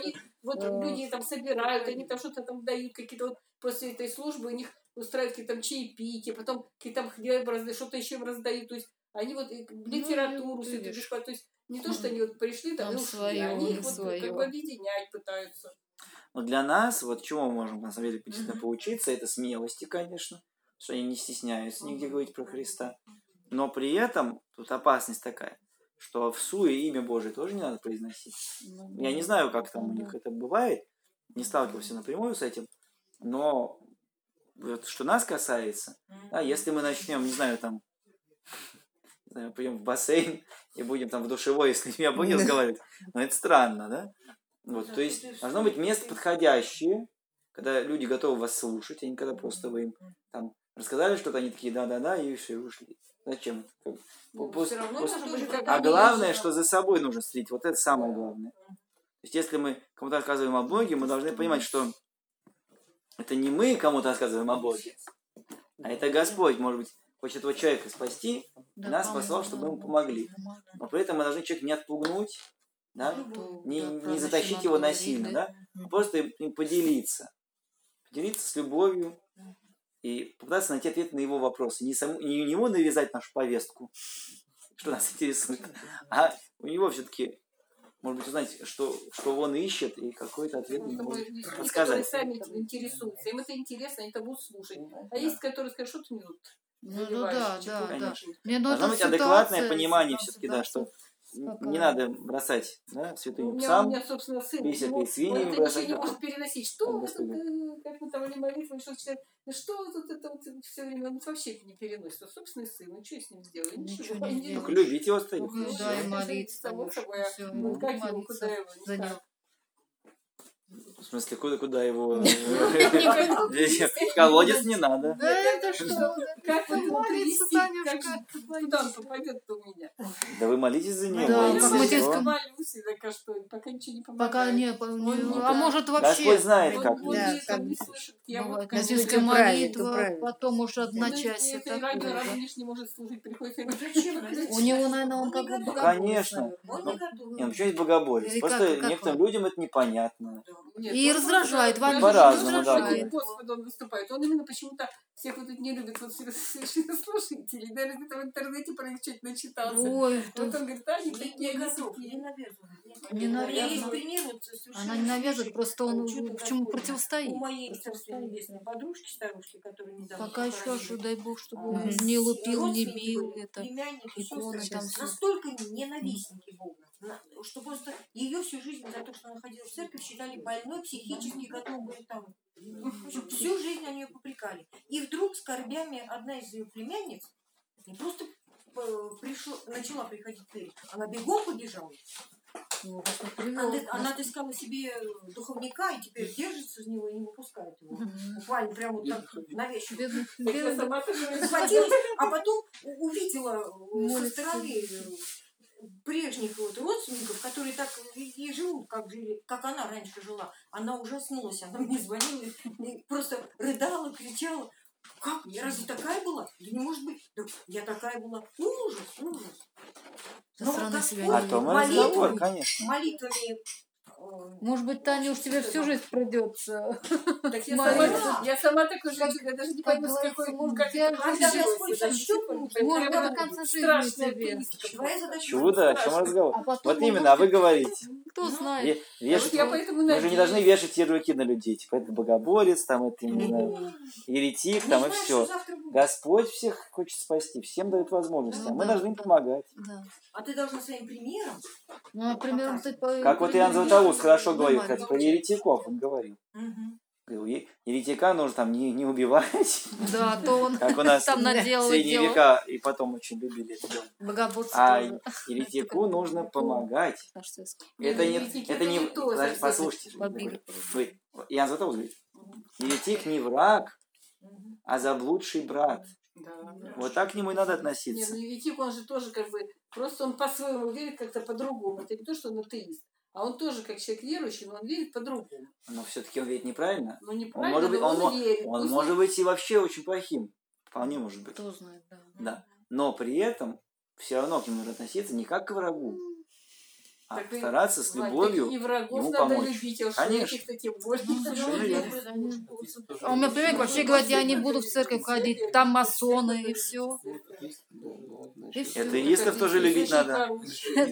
вот Да. люди там собирают, они там что-то там дают, какие-то вот после этой службы у них устраивают какие-то там чаепития, потом какие-то там хлеб раздают, что-то еще им раздают. То есть они вот и литературу Ну, всю эту видишь. бесплатно. То есть не то, что они вот пришли там и Нам ушли, своё, они их не вот своё. как бы объединять пытаются. Но для нас, вот чего мы можем на самом деле действительно Мгм. поучиться, это смелости, конечно, что они не стесняются нигде Мгм. говорить про Христа. Но при этом тут опасность такая, что в суе имя Божие тоже не надо произносить. Я не знаю, как там у них это бывает, не сталкивался напрямую с этим, но вот что нас касается, да, если мы начнем, не знаю, там, не знаю, пойдем в бассейн и будем там в душевой с людьми будем разговаривать, но это странно, да? Вот, то есть должно быть место подходящее, когда люди готовы вас слушать, а не когда просто вы им там рассказали что-то, они такие да-да-да, и все, ушли. Зачем? Как- Ну, пусть- всё равно пусть- должен быть А какой-то главное, лидер. что за собой нужно следить. Вот это самое главное. То есть, если мы кому-то рассказываем о Боге, мы должны понимать, что это не мы кому-то рассказываем о Боге, а это Господь, может быть, хочет этого человека спасти, и Да, нас помощь, послал, чтобы да, мы ему да, помогли. помогли. Но при этом мы должны человека не отпугнуть, да, То, не, да, не правда, затащить ещё его надо говорить, насильно, да. да, а просто им, им поделиться. Поделиться с любовью и попытаться найти ответ на его вопросы. Не, саму, не ему навязать нашу повестку, что нас интересует, а у него все-таки, может быть, узнать, что, что он ищет, и какой-то ответ Потому ему что мы может люди, которые подсказать. сами этим интересуются. Им это интересно, они это будут слушать. А Да. есть, которые скажут, что ты мне тут Ну, ну заливаешь, да, чего да, ты да. Конечно. Не, ну Должно это быть адекватное ситуация, понимание ситуация, все-таки, да, что ситуация н- такая. не надо бросать, да, У святым меня, у псам, меня, собственно, сын, бесит ему, и он свиньями это бросать, ничего не как, может переносить. Что как вы Господь тут, говорит. э, как мы там или молитвы, что читаем? Ну что вы тут это вот все время, он вообще это не переносит. Он собственный сын, ну что я с ним сделаю? Ничего Ничего, не не сделаешь. Только любить его стоит. Ну, Ну, да, и это молиться, само конечно, собой, а всё, Ну, ну, как его, молиться куда его, за никак. него. В смысле, куда, куда его... Никак. В колодец не надо. Да это что? Как Как он его молиться, привести? Как Танюшка? же, куда он попадет-то у меня? Да вы молитесь за него, Да, и как все. мы тебе Я молюсь, и так, а что, пока ничего не помогает. Пока не, по- Он не- не а так. может вообще Господь знает, Он, как он вы. Да, не, как он не слышит. Я вот бывает как наземская бы правильно, молитва, правильно. потом уж Ну, одночасье это и ради такое. разу да. лишний может служить, приходится ему Зачем? У него, наверное, он Он как не бы готов. Ну, богоборец, конечно. наверное, Он да. не готов. Не, ну почему есть богоборец? Или Просто как- как некоторым он? людям это непонятно. Нет, И он раздражает, просто- Ваня, даже по-разному, да, раздражает. бывает. Господа он выступает. Он именно почему-то всех вот тут не любит вот всех священнослужителей. Наверное, где-то в интернете про них что-то начитался. Ой, Вот то- он говорит, а, они Не, такие, не они готов, такие. не навязывает. Не У меня навязывает. есть пример, вот, совершенно она не навязывает, свежий. просто он Что-то к чему такое. противостоит. У моей собственной небесной подружки, старушки, которая недавно Пока еще, похоронили, что дай бог, чтобы а, он с- не лупил, не родственники бил были, это. племянники, иконы сестры, там всё. настолько ненавистники Бога, на- что просто ее всю жизнь за то, что она ходила в церковь, считали больной, психически готовы были там. В общем, всю жизнь они ее попрекали. И вдруг, скорбями, одна из ее племянниц не просто э, пришло, начала приходить к вере, она бегом побежала. Ну, Господь Она, привел. она отыскала себе духовника и теперь держится за него и не выпускает его. Буквально прямо вот так навечно. Бедный, Так я бедный. сама тоже Схватилась, а потом у- увидела э, со Молится. стороны э, прежних вот родственников, которые так и, и живут, как жили, как она раньше жила. Она ужаснулась, она мне звонила и просто рыдала, кричала. Как? Я разве такая была? Да не может быть. Да я такая была. Ужас, ужас. Со Но стороны Господь себя А не то видит. мы разговор, молитвами, конечно. молитвами э, Может быть, Таня, уж тебе всю жизнь придется. Так я Молиться. сама, я сама такой же, Как- я даже не как пойму, с говорится, какой, может, как я это когда получилось. Господь Я даже сочтет, не помню. может, Прямо до конца жизни страшная тебе. атеистка. твоя задача Чудо, о чем страшно. разговор? А потом Вот он именно, а вы может- говорите. Кто Ну, знает. Ве- А вешать- вот я поэтому Мы же не должны надеюсь. вешать ярлыки на людей. Типа, это богоборец, там, это, не знаю, еретик, Не там, и знаешь, все. что завтра будет. Господь всех хочет спасти, всем дает возможность, а Ну мы да, должны им да. помогать. Да. А ты должна своим примером. Ну, например, ты по- Как вот пример Иоанн Златоуст не- хорошо не говорил, маленький. кстати, про еретиков он говорил. Мгм. Говорил, «Е- еретика нужно там не, не убивать, Да, то он как у нас там в наделал средние дело. века, и потом очень любили это делать. Богоборцы А тоже. еретику нужно помогать. Наш советский. Это не, еретики это это не, не то, подожди, совсем. послушайте, же, Побили. вы, Иоанн Златоуст говорит, еретик не враг, Мгм. а заблудший брат. Да, да. Вот так к нему и надо Не, относиться. ну еретик, он же тоже как бы, просто он по-своему верит как-то по-другому. Это не то, что он атеист. А он тоже как человек верующий, но он верит по-другому. Но все-таки он ведь неправильно. Ну, Он неправильно, может быть, но он, он, мо- верит. он Пусть может быть и вообще очень плохим. Вполне может быть. Кто знает, да. Да. Но при этом все равно к нему надо относиться не как к врагу, а Так и, стараться с Вань, любовью и врагов ему надо помочь. любить, а уж Конечно. этих-то тем более. Совершенно верно. А у меня племянник вообще говорит, я не буду в церковь ходить, там масоны и все. Атеистов тоже любить надо. Я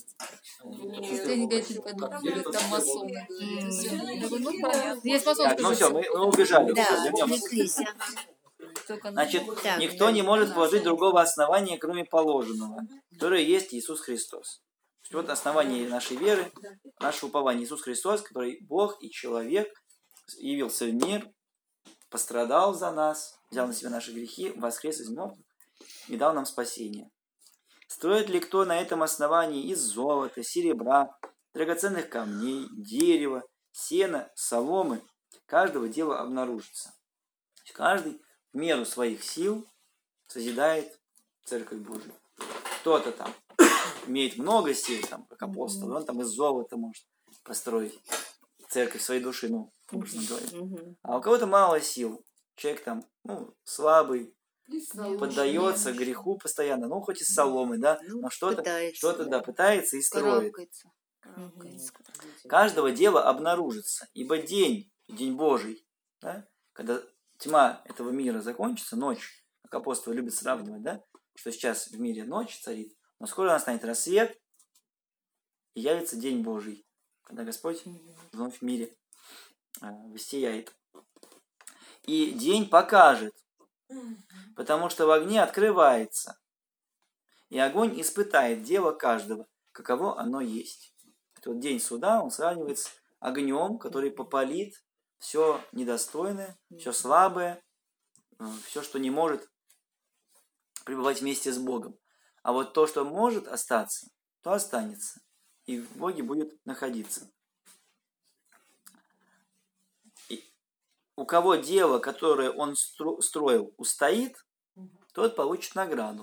не говорит, не пойду, говорит, там масоны. Всё. Я говорю, ну понятно. Есть Так, масонская ну все, церковь. мы, мы убежали. Да, Всё, вернемся. отвлеклись. ага. Только Значит, Так, никто да. не может положить другого основания, кроме положенного, которое есть Иисус Христос. То есть вот основание нашей веры, наше упование Иисус Христос, который Бог и человек, явился в мир, пострадал за нас, взял на себя наши грехи, воскрес из мертвых и дал нам спасение. Строит ли кто на этом основании из золота, серебра, драгоценных камней, дерева, сена, соломы, каждого дела обнаружится. То есть каждый в меру своих сил созидает Церковь Божию. Кто-то там имеет много сил, там, как апостол, он там из золота может построить церковь своей души, ну, образно говоря. Мгм. А у кого-то мало сил, человек там, ну, слабый, поддается греху постоянно, ну, хоть из соломы, да, Ну, но что-то, пытается, что-то, да. да, пытается и строит. карабкается. Карабкается. Каждого дела обнаружится, ибо день, день Божий, да, когда тьма этого мира закончится, ночь, как апостолы любят сравнивать, да, что сейчас в мире ночь царит, но скоро настанет рассвет, и явится день Божий, когда Господь вновь в мире э, воссияет. И день покажет, потому что в огне открывается, и огонь испытает дело каждого, каково оно есть. Это вот день суда, он сравнивает с огнем, который попалит все недостойное, все слабое, все, что не может пребывать вместе с Богом. А вот то, что может остаться, то останется, и в Боге будет находиться. И у кого дело, которое он стро- строил, устоит, тот получит награду.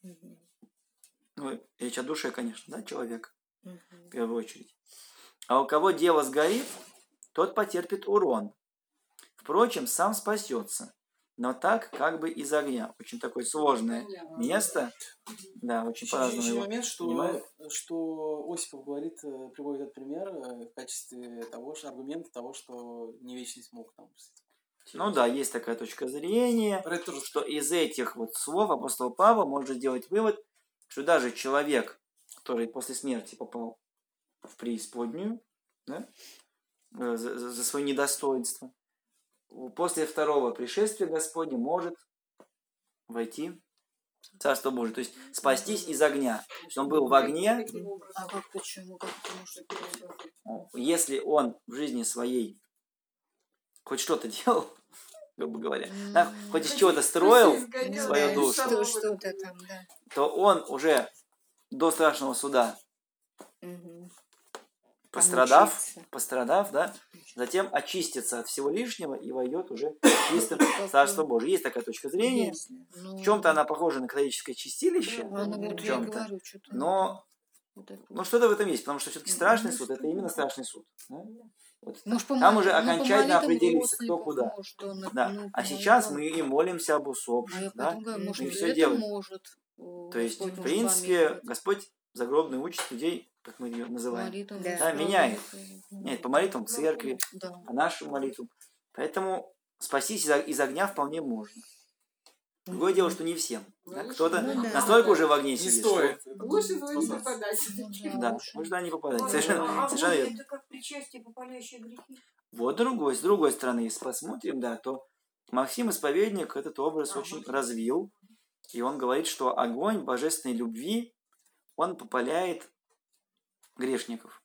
Ну, речь о душе, конечно, да, человека, в первую очередь. А у кого дело сгорит, тот потерпит урон. Впрочем, сам спасется, но так, как бы из огня. Очень такое сложное место. Да, очень Еще, по-разному еще его момент, что, понимают. что Осипов говорит, э, приводит этот пример э, в качестве того, что аргумента того, что не вечность мог там. Ну да, есть такая точка зрения, Про это тоже что из этих вот слов апостола Павла можно сделать вывод, что даже человек, который после смерти попал в преисподнюю, да, э, за, за- за свое недостоинство, после второго пришествия Господня может войти в Царство Божие, то есть спастись из огня. То есть он был в огне, А как почему? Как это может быть? если он в жизни своей хоть что-то делал, грубо говоря, да, хоть из чего-то строил свою душу, Что, что-то там, да. то он уже до страшного суда, Мгм. пострадав, Помучиться. пострадав, да, затем очистится от всего лишнего и войдет уже в чистым в Царство Божие. Есть такая точка зрения. Ясно. В чем-то она похожа на католическое чистилище, А, ну вот в я и чем-то. говорю, что-то. Но Вот это. ну, что-то в этом есть, потому что все-таки страшный суд – это именно страшный суд. Да? Вот Может, по там мол- уже ну, по окончательно молитвам определится, кто родственников, куда. может, он, Да. ну, А по сейчас молитвам. мы и молимся об А я усопших. Да? поэтому говорю, может, Мы быть, все это делаем. может. То есть, Господь в может принципе, помиловать. Господь загробную участь людей, как мы ее называем, Молитвам Да. да, меняет. исправляет. Нет, по молитвам церкви, Да. по нашим молитвам. Поэтому спастись из, из огня вполне можно. Другое дело, что не всем. Да? Кто-то Ну да. настолько уже в огне не сидит, стоит. Лучше туда не попадать. Ну, что... да, Да, лучше. может, туда не попадать. А Совершенно, совершенно огонь верно. это как причастие, попаляющие грехи. Вот другой, с другой стороны, если посмотрим, да, то Максим Исповедник этот образ очень развил. И он говорит, что огонь божественной любви, он попаляет грешников.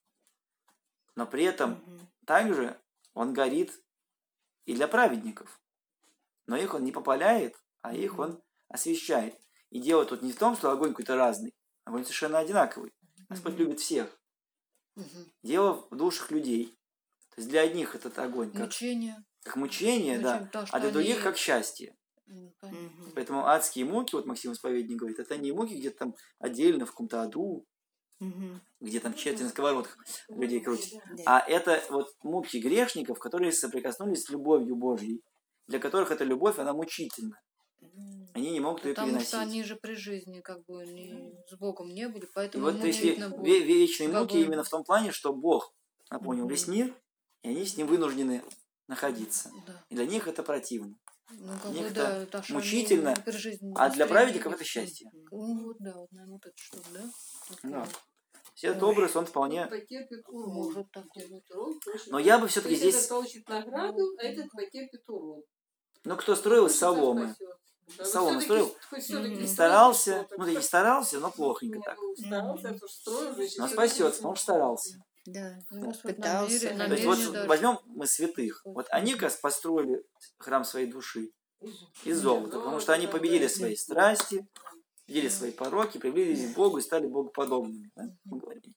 Но при этом Мгм. также он горит и для праведников. Но их он не попаляет, а их он освещает. И дело тут не в том, что огонь какой-то разный. Огонь совершенно одинаковый. Господь любит всех. Мгм. Дело в душах людей. То есть для одних этот огонь как, Мучение. как мучение, да, Мучение, потому что а для других они- как счастье. М, понятно. Мгм. Поэтому адские муки, вот Максим Исповедник говорит, это не муки где-то там отдельно в каком-то аду, Мгм. где там черти на сковородках людей крутят. Да. А это вот муки грешников, которые соприкоснулись с любовью Божьей, для которых эта любовь, она мучительна. они не могут ее Потому что переносить. они же при жизни как бы не, с Богом не были, И поэтому вот ему если видно было. ве- вечные как муки бы- именно в том плане, что Бог наполнил весь Мгм. мир, и они с ним вынуждены находиться. Да. И для них это противно. Ну, как Них бы, это да, потому что они мучительно, при жизни А для праведников устремились. это счастье. Ну, вот, да, вот, наверное, вот это что, да? Такое Да. вот. То есть этот образ, он вполне... Потерпит урон. Может, такой. Потерпит урон, точно. Но я бы То все-таки есть здесь... этот получит награду, а этот потерпит урон. Ну, кто строил из Хочется соломы, спасет. Да, соломы ну, строил, всё-таки- хоть всё-таки Мгм. и строит старался, что-то. ну, да и старался, но плохонько Нет, так. ну, старался, Мгм. а то, что строил, значит, Но всё спасется, таки- потому что старался. Да. Ну, Господь Пытался. намерен, То есть вот намерен даже. возьмем мы святых. Вот они как раз построили храм своей души из золота, потому что они победили свои страсти, победили свои пороки, приблизились к Богу и стали богоподобными. Да? Мы говорим.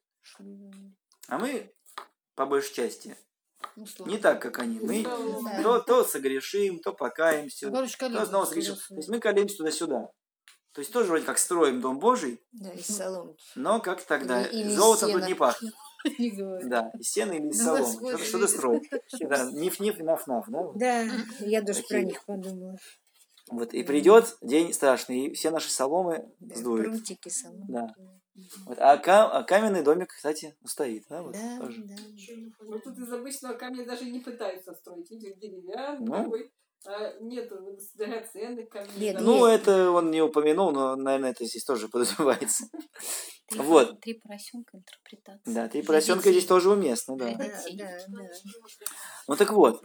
А мы, по большей части, Ну, слава не так, как они. Мы Да. то, то согрешим, то покаемся, Короче, то колеблемся снова согрешим. туда-сюда. То есть мы колеемся туда-сюда. То есть тоже вроде как строим Дом Божий, Да, из соломки. но как тогда? Или- или из Золотом тут сена. не пахнет. Не говори. Да, из сена или из Ну, соломы. Господь, Что-то, что-то видит. строит. Да, ниф-ниф и наф-наф, да? вот. Да, я даже Такие. про них подумала. Вот, и придет день страшный, и все наши соломы Да, сдует. прутики соломки. Да. Вот, а, ка- а каменный домик, кстати, стоит. Да, вот, Да, тоже. да. Вот тут из обычного камня даже не пытаются строить. Видите, деревянный Ну. такой. А нету драгоценных камней. Нет, там. Ну, это он не упомянул, но, наверное, это здесь тоже подразумевается. Три, Вот. три поросенка интерпретация. Да, три Для поросенка детей. здесь тоже уместно, да. Для Да, детей. да, да. Ну так вот,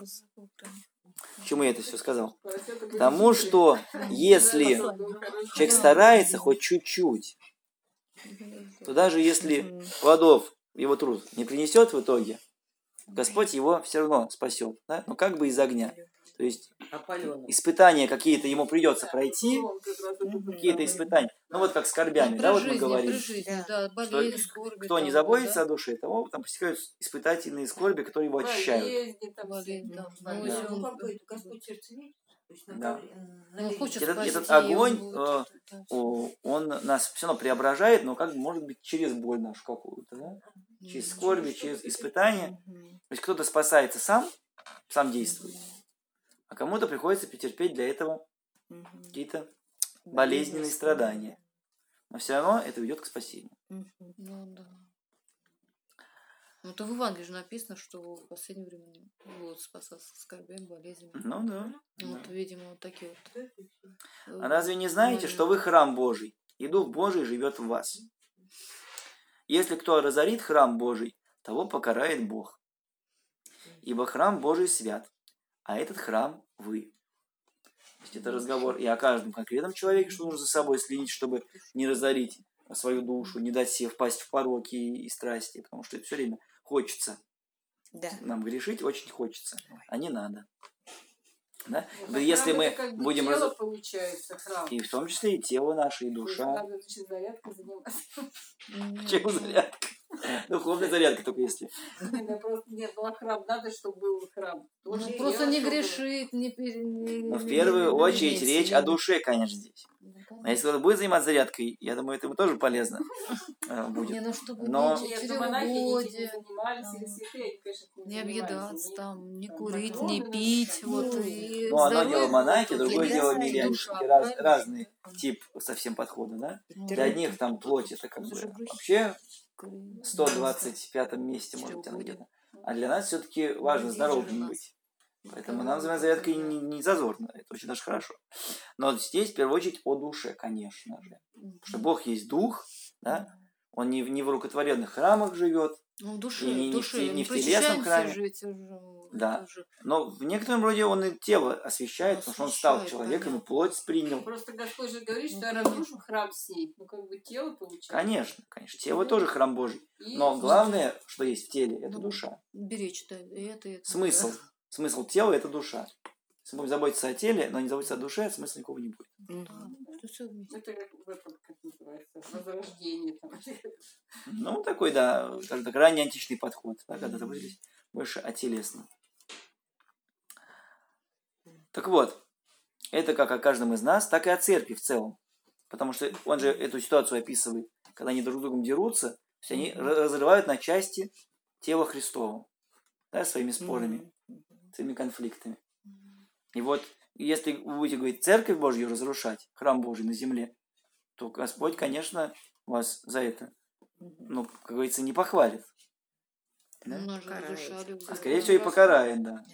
к чему я это все сказал? Поросята были Тому, хитрые. что если человек старается хоть чуть-чуть, то даже если Мгм. плодов его труд не принесет в итоге, Господь его все равно спасет, да? Но как бы из огня. То есть испытания какие-то ему придется пройти, Он как раз это Мгм. какие-то испытания. Ну вот как с скорбями, При да, вот мы жизни, говорим. при жизни, Да. да, болезнь, скорби. Кто не там, заботится да. о душе, того там постигают испытательные скорби, которые его очищают. болезни там Болезнь, все. да. Да. Ну, Да. если Ну, он как бы это Господь сердце видит. То есть Да. направлен- он намерен. хочет Этот- спасти, этот огонь, он будет э, это- О, Он нас все равно преображает, но как бы может быть через боль нашу какую-то, да? Через Мгм. скорби, через испытания. Мгм. То есть кто-то спасается сам, сам действует, а кому-то приходится претерпеть для этого Мгм. какие-то болезненные страдания. Но все равно это ведет к спасению. Мгм. Ну, да. Ну, то в Евангелии же написано, что в последнее время будут спасаться скорбями, болезнями. Ну да. Ну, вот, видимо, вот такие вот. э, А разве не знаете, что вы храм Божий, и Дух Божий живет в вас? Если кто разорит храм Божий, того покарает Бог. Ибо храм Божий свят, а этот храм вы. То есть это разговор и о каждом конкретном человеке, что нужно за собой следить, чтобы не разорить свою душу, не дать себе впасть в пороки и страсти, потому что это все время хочется. Да. Нам грешить очень хочется, а не надо. Да? Ну, Если храм мы это как бы будем... тело раз- получается, храм. И в том числе и тело наше, и То есть душа. надо, значит, зарядкой заниматься. Чем зарядка? Духовная зарядка только если. Нет, да просто нет, ну а храм надо, чтобы был храм. Ну, Тоже просто дело, не чтобы- грешить, не... пере- не- Но в не- первую не- не очередь иметь речь себя. о душе, конечно, здесь. Ну, А конечно. если кто-то будет заниматься зарядкой, я думаю, это ему тоже полезно э, Не, будет. ну чтобы Но- не Нет, ну, монахи этим не чревоугодие, занимались, там, или святые, они, конечно, этим не занимались. объедаться Они- там, не там курить, поклоны не надо пить, держать. вот, Ну, и Ну, одно здоровье дело монахи, будет, другое и дело душа, мирянчики. и Раз, душа, разный правильно? тип совсем подхода, да? Ну, Для одних там плоть это как бы вообще в сто двадцать пятом месте, может быть, она где-то. А для нас все-таки важно здоровыми быть. Поэтому нам заниматься зарядкой не, не зазорно. Это очень даже хорошо. Но здесь в первую очередь о душе, конечно же. Потому что Бог есть дух, да? Он не в, не в рукотворенных храмах живет, Ну, в душе, И не- не в в душе. те- не Мы в телесном причащаемся храме. же ведь уже, Да. это уже. но в некотором роде он и тело освещает, потому что он стал Освещает, человеком и понятно. плоть принял. Просто Господь же говорит, что Ну, я конечно. разрушу храм сей. Ну, как бы тело получается. Конечно, конечно. Тело тоже храм Божий. И Но главное, что есть в теле, это Ну, душа. Беречь, да, и это, и это. Смысл. да. Смысл тела – это душа. Если мы будем заботиться о теле, но не заботиться о душе, смысла никакого не будет. Да, это всё вместе. это как в этом, как называется, возрождение. Там. Ну, такой, да, скажем так, ранний античный подход, да, когда заботились больше о телесном. Так вот, это как о каждом из нас, так и о церкви в целом. Потому что он же эту ситуацию описывает, когда они друг с другом дерутся, то есть они ра- разрывают на части тело Христово, да, своими спорами, своими конфликтами. И вот если вы будете говорить церковь Божью разрушать, храм Божий на земле, то Господь, конечно, вас за это, ну, как говорится, не похвалит. Да? Нас же Карает. разрушали в А скорее всего и покарает, да.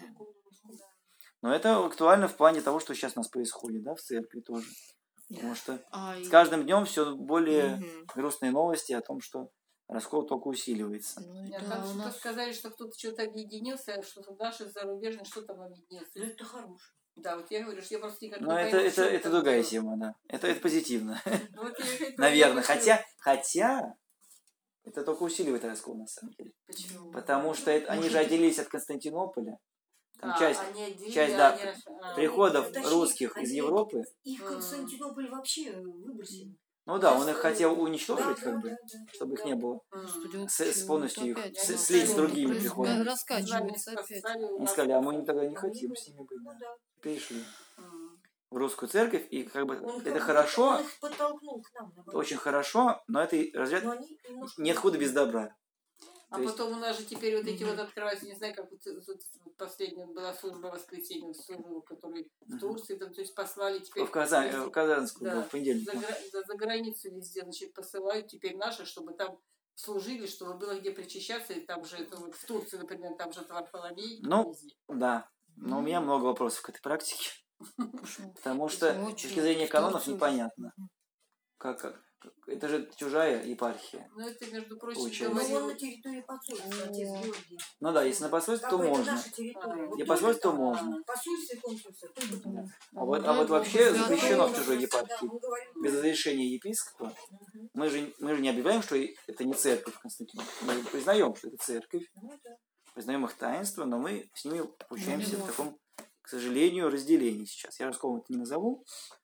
Но это актуально в плане того, что сейчас у нас происходит, да, в церкви тоже. Потому что А, с и- каждым днем все более Мгм. грустные новости о том, что раскол только усиливается. ну Нет, да, там у что-то нас сказали, что кто-то что-то объединился, что-то наши зарубежные, что там объединился. Ну, это хорошо. Да, вот я говорю, что я просто никак не Но это, пойму, это, что это там другая было. тема, да. Это, это позитивно. Вот я хотела- Наверное. я Хотя, хотя, это только усиливает раскол, на самом деле. Почему? Потому что это, они же отделились от Константинополя. Там А, часть они отделили, часть, да, они аж- а, приходов Точнее, русских из хотели- Европы. Их М. Константинополь вообще выбросили. Ну да, Сейчас, он их э, хотел уничтожить, да, как да, бы, да, да, чтобы их да. не было. м. Господи, вот С- с чего полностью вот их опять с- у нас слить с всё другими проис- приходами. раскачивается опять. Они сказали, а мы тогда не хотим Ну, с ними быть, ну да. да. Перешли М. в русскую церковь, и как бы Он это как бы хорошо, Он их подтолкнул к нам. это наоборот. очень хорошо, но это и разряд Но они немножко нет худа без добра. А То есть- потом у нас же теперь вот эти Мгм. вот открываются, не знаю, как вот, вот последняя была служба воскресенья, служба, который в Мгм. Турции, там, то есть послали теперь В, Казань, везде. в Казанскую, Да. да, в понедельник. за, гра- за, за границу везде, значит, посылают теперь наши, чтобы там служили, чтобы было где причащаться, и там же, это вот в Турции, например, там же Варфоломей. Ну, везде. Да, но у меня много вопросов к этой практике, Почему? потому что Почему? с точки зрения канонов Турцию? непонятно. Как, как, как- это же чужая епархия. Ну, это, между прочим, Получается. Но он говорил... на территории посольства, отец О. Георгий. Ну да, если на посольство, то Какая-то можно. наша территория. А, Вот где только посольство там, можно. Посольство и консульство. только там. Да. Ну, А вот, дай а вот Бог, вообще святого. запрещено в Да, чужой да, епархии. мы говорим, Без разрешения епископа. Мгм. Мы же, мы же не объявляем, что это не церковь Константинополя. Мы признаем, что это церковь, Ну да. признаем их таинство, но мы с ними получаемся Ну, в таком, к сожалению, разделении сейчас. Я расколом это не назову,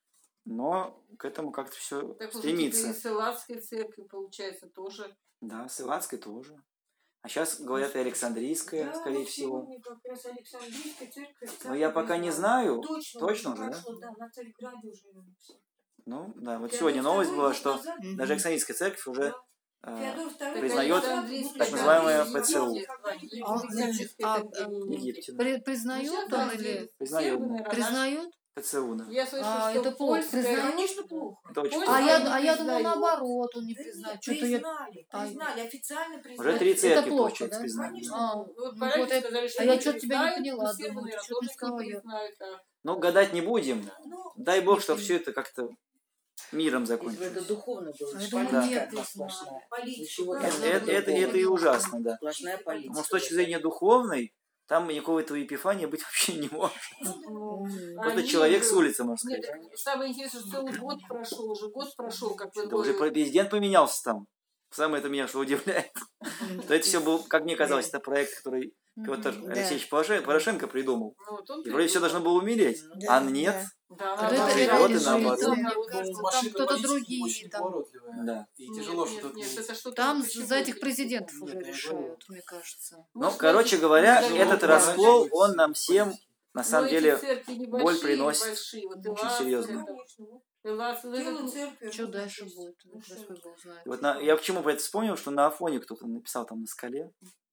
но к этому как-то все Так уже стремится. теперь и Селадской церкви, получается, тоже. Да, Сыватской тоже. А сейчас говорят и Александрийская, Да, скорее вот всего. сегодня как раз Александрийская церковь. Но я пока не знаю. Точно, Точно уже уже, да? прошло, да? На Царьграде уже. всё. Ну, да, вот Феодор сегодня новость второй была, год что назад, даже Александрийская церковь уже э, Феодор второй признает год назад будут так называемое легальные ПЦУ. египетские, как они А, признают. значит, а, э, Египте. при- признает Ну, он сейчас, или да, Признает, сербы, да. наверное, признает? ПЦУ, да. Я слышу, А, что это плохо. польская... Признают? Конечно, плохо. Это очень Польская- А плохо. я, не а я думала признает. наоборот, он не Да признает. нет, Что-то я... признали, А, признали, официально Уже признали. три церкви, плохо, получается, да? признали. Конечно. А, Вот ну поляки вот это- сказали, что а я не что-то тебя не признают, поняла, сербы, думаю, наверное, что ты тоже не сказала я. признают, а- Ну, гадать не будем. Ну, Дай бог, Не чтобы поняла. все это как-то миром Если бы закончилось. это духовно было, Я это думаю, политика нет, одна не сплошная. политика. Ничего Это, там правильно. это, это, это и ужасно, да. Сплошная политика. Потому что с точки зрения духовной, там никакого этого Епифания быть вообще не может. Ну, Просто они человек же- с улицы, можно Нет, сказать. так самое интересное, что целый год прошел, уже год прошел, как вы Да уже президент поменялся там. Самое это меня что удивляет. То это все был, как мне казалось, это проект, который Петр Да. Алексеевич Порошен- Порошенко придумал. Ну, вот он И вроде все должно было умереть. Да, А нет. Да, Вот она это живет там и лежит, наоборот. там, мне вот, кажется, вот, там кто-то другие очень там. поворотливая. Да. И нет, тяжело нет, что-то... нет, это что-то Там почему за этих это? президентов Нет, уже я решают, мне кажется. Ну, Вот, короче знаете, говоря, даже этот вот раскол, поворачивается он нам всем, политики. на Но самом эти деле, церкви небольшие, боль приносит небольшие, вот очень Эллас, серьезно. это- Конечно, вот. Эллас, вот Тело этот- церкви. Что вот дальше здесь. будет? Ну, что? Господь Бог знает. И вот на- я почему про это вспомнил, что на Афоне кто-то написал там на скале,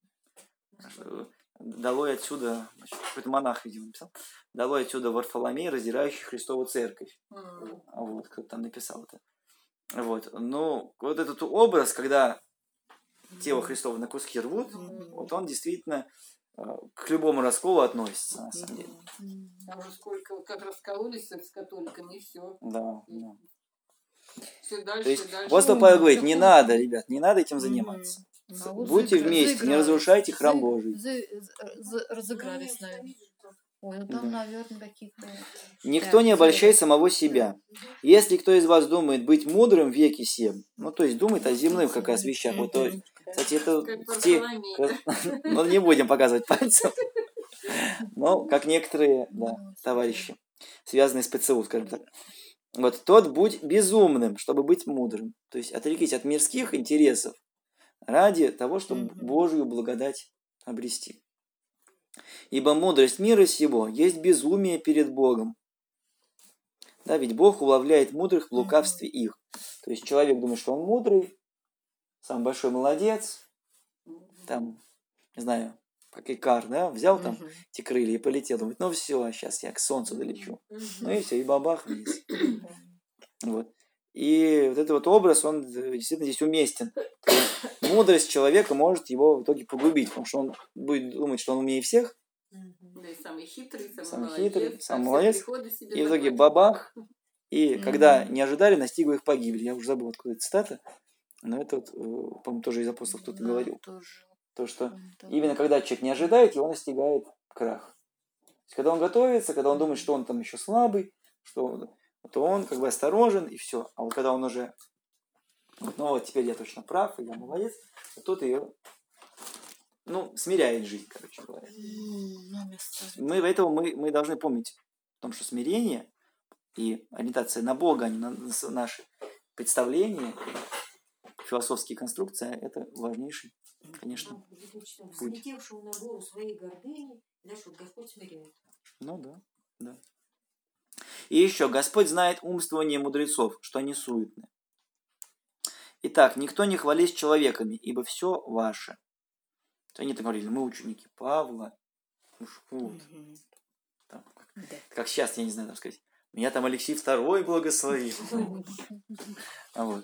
что долой отсюда, значит, какой-то монах, видимо, написал, долой отсюда Варфоломей, раздирающий Христову церковь. М. А вот, кто там написал это. Вот, ну, вот этот образ, когда тело Христово на куски рвут, вот он действительно э, к любому расколу относится, на самом деле. Там же сколько, как раскололись с католиками, и все. Да, да. Все дальше, То есть дальше. апостол Павел говорит, не надо, ребят, не надо этим заниматься. А вот Будьте заигра- вместе, не заигрались. разрушайте храм За- Божий. за- за- Разыгрались, Ну, наверное. видишь, как. Ой, ну Да. там, наверное, каких-то... Никто Да, не обольщай самого себя. Если кто из вас думает быть мудрым в веке сем, ну, то есть думает о земных как раз вещах, вот, то, кстати, это Как те, Варфоломей. ну, не будем показывать пальцем, но как некоторые, да, товарищи, связанные с ПЦУ, скажем так. Вот тот будь безумным, чтобы быть мудрым. То есть отрекись от мирских интересов ради того, чтобы Мгм. Божью благодать обрести. Ибо мудрость мира сего есть безумие перед Богом. Да, ведь Бог уловляет мудрых в лукавстве их. То есть человек думает, что он мудрый, сам большой молодец, там, не знаю, как Икар, да, взял там Мгм. эти крылья и полетел, думает, ну все, сейчас я к солнцу долечу. Ну и все, и бабах вниз. Вот. И вот этот вот образ, он э, действительно здесь уместен. То есть мудрость человека может его в итоге погубить, потому что он будет думать, что он умнее всех, Да и самый хитрый, самый, самый молодец, хитрый, там самый все молодец, приходы себе и в итоге захватит. бабах, и когда Мгм. не ожидали, настигла их погибель. Я уже забыл, откуда эта цитата, но это, вот, э, по-моему, тоже из апостолов кто-то Да, говорил. тоже. То, что М, да. именно когда человек не ожидает, его настигает крах. То есть, когда он готовится, когда он думает, что он там еще слабый, что он- то он как бы осторожен, и все. А вот когда он уже, вот, ну вот теперь я точно прав, и я молодец, вот тут ее, ну, смиряет жизнь, короче говоря. М, на место. Мы, поэтому мы, мы должны помнить о том, что смирение и ориентация на Бога, а не на на наши представления, философские конструкции, это важнейший, конечно, путь. Взлетевшего на гору своей гордыни, знаешь, вот Господь смиряет. Ну да, да. И еще, Господь знает умствование мудрецов, что они суетны. Итак, никто не хвались человеками, ибо все ваше. Они так говорили, мы ученики Павла, уж вот, Мгм. там, как, Да. как сейчас, я не знаю, там сказать, меня там Алексей Второй благословил. А вот.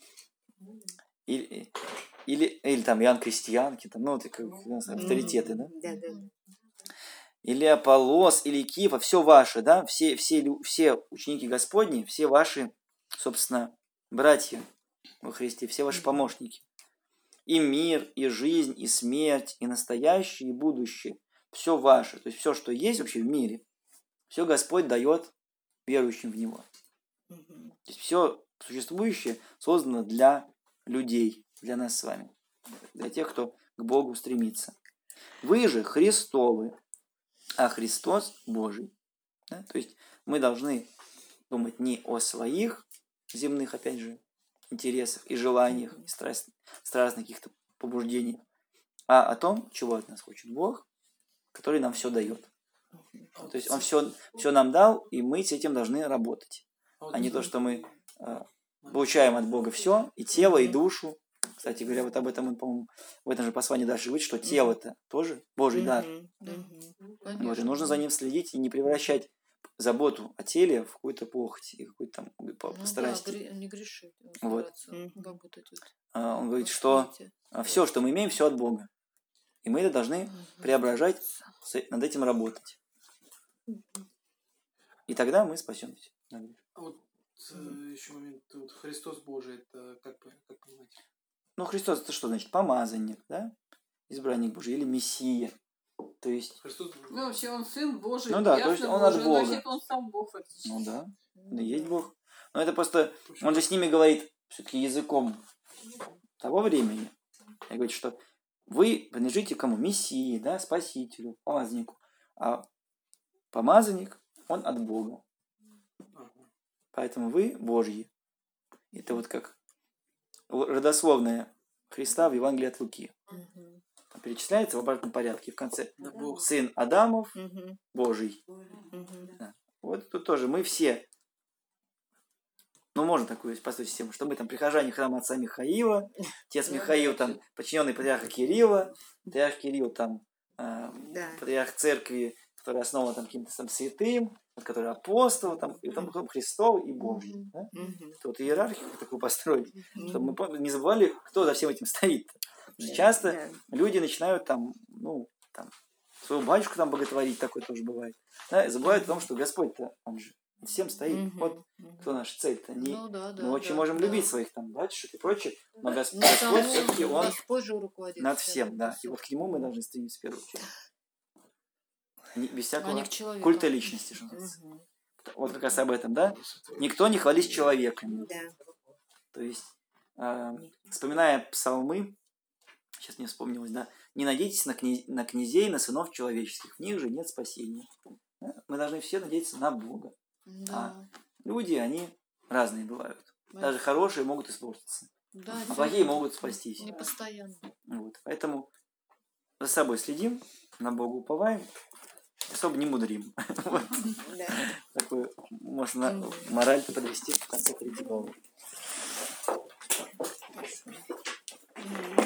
Или, или, или там Иоанн Крестьянки, там, ну, вот как у нас авторитеты, да? Да, да, да. Или Аполлос, или Кифа, все ваше, да? Все, все, лю- все ученики Господни, все ваши, собственно, братья во Христе, все ваши помощники. И мир, и жизнь, и смерть, и настоящее, и будущее. Все ваше. То есть все, что есть вообще в мире, все Господь дает верующим в Него. Мгм. То есть все существующее создано для людей, для нас с вами, для тех, кто к Богу стремится. Вы же Христовы, а Христос Божий. Да? То есть мы должны думать не о своих земных, опять же, интересах и желаниях, и страст, страстных каких-то побуждениях, а о том, чего от нас хочет Бог, который нам все дает. То есть Он все, все нам дал, и мы с этим должны работать. А не то, что мы э, получаем от Бога все, и тело, и душу. Кстати говоря, вот об этом он, по-моему, в этом же послании дальше говорит, что тело-то тоже Божий дар. Мгм. Мгм. Вот, и Конечно. нужно за ним следить и не превращать заботу о теле в какую-то похоть и какую-то там по, по Ну да, страсти. гре- не грешить, а Вот. стараться Мгм. работать. Вот, А, Он говорит, во что свете. все, что мы имеем, все от Бога. И мы это должны Мгм. преображать, с- над этим работать. И тогда мы спасемся. А вот э, еще момент, вот Христос Божий, это как, по- как понимать? Ну, Христос это что значит? Помазанник, да? Избранник Божий или Мессия. То есть, Христос Ну, вообще он сын Божий, ну да, то есть ясно он от Божий, Бога. значит, он сам Бог фактически. Ну да, Ну да, есть да. Бог. Но это просто, он же с ними говорит все-таки языком того времени. И говорит, что вы принадлежите кому? Мессии, да, Спасителю, помазаннику. А помазанник, он от Бога. Ага. Поэтому вы Божьи. Это вот как родословная Христа в Евангелии от Луки. Мгм. Там перечисляется в обратном порядке. В конце Да Бог. сын Адамов, Мгм. Божий. Мгм. Вот тут тоже мы все, ну, можно такую построить систему, что мы там прихожане храма отца Михаила, отец Ну, Михаил да, там подчиненный патриарха Кирилла, патриарх Кирилл там э, Да. патриарх церкви, который основан там каким-то там святым, вот, который апостол, там, и там Христов и Божий. Мгм. Да? Мгм. Это вот иерархию такую построить, чтобы мы Мгм. пом- не забывали, кто за всем этим стоит. Да, Часто да. люди начинают там, ну, там, своего батюшку там боготворить, такое тоже бывает. Да, и забывают о том, что Господь-то, он же над всем стоит. Мгм. Вот Мгм. кто наша цель-то. Не, Ну да, да. мы очень да, можем да. любить своих там батюшек и прочее, но Гос- Но Господь само все-таки он Господь же руководит над всем, всем, да. И всё. вот к нему мы должны стремиться в первую очередь. Не- без А не всякого к человеку. культа личности, что называется. Мгм. Вот как раз об этом, да? Никто не хвались человеком. Да. То есть, э, вспоминая псалмы, сейчас мне вспомнилось, да, не надейтесь на, кня- на князей, на сынов человеческих, в них же нет спасения. Да? Мы должны все надеяться на Бога. Да. Люди, они разные бывают. Даже хорошие могут испортиться, Да, а всё плохие это могут спастись. не постоянно. Вот. Поэтому за собой следим, на Бога уповаем, особо не мудрим. Вот. Да. Такую можно Мгм. мораль подвести в конце третьей главы. Мгм.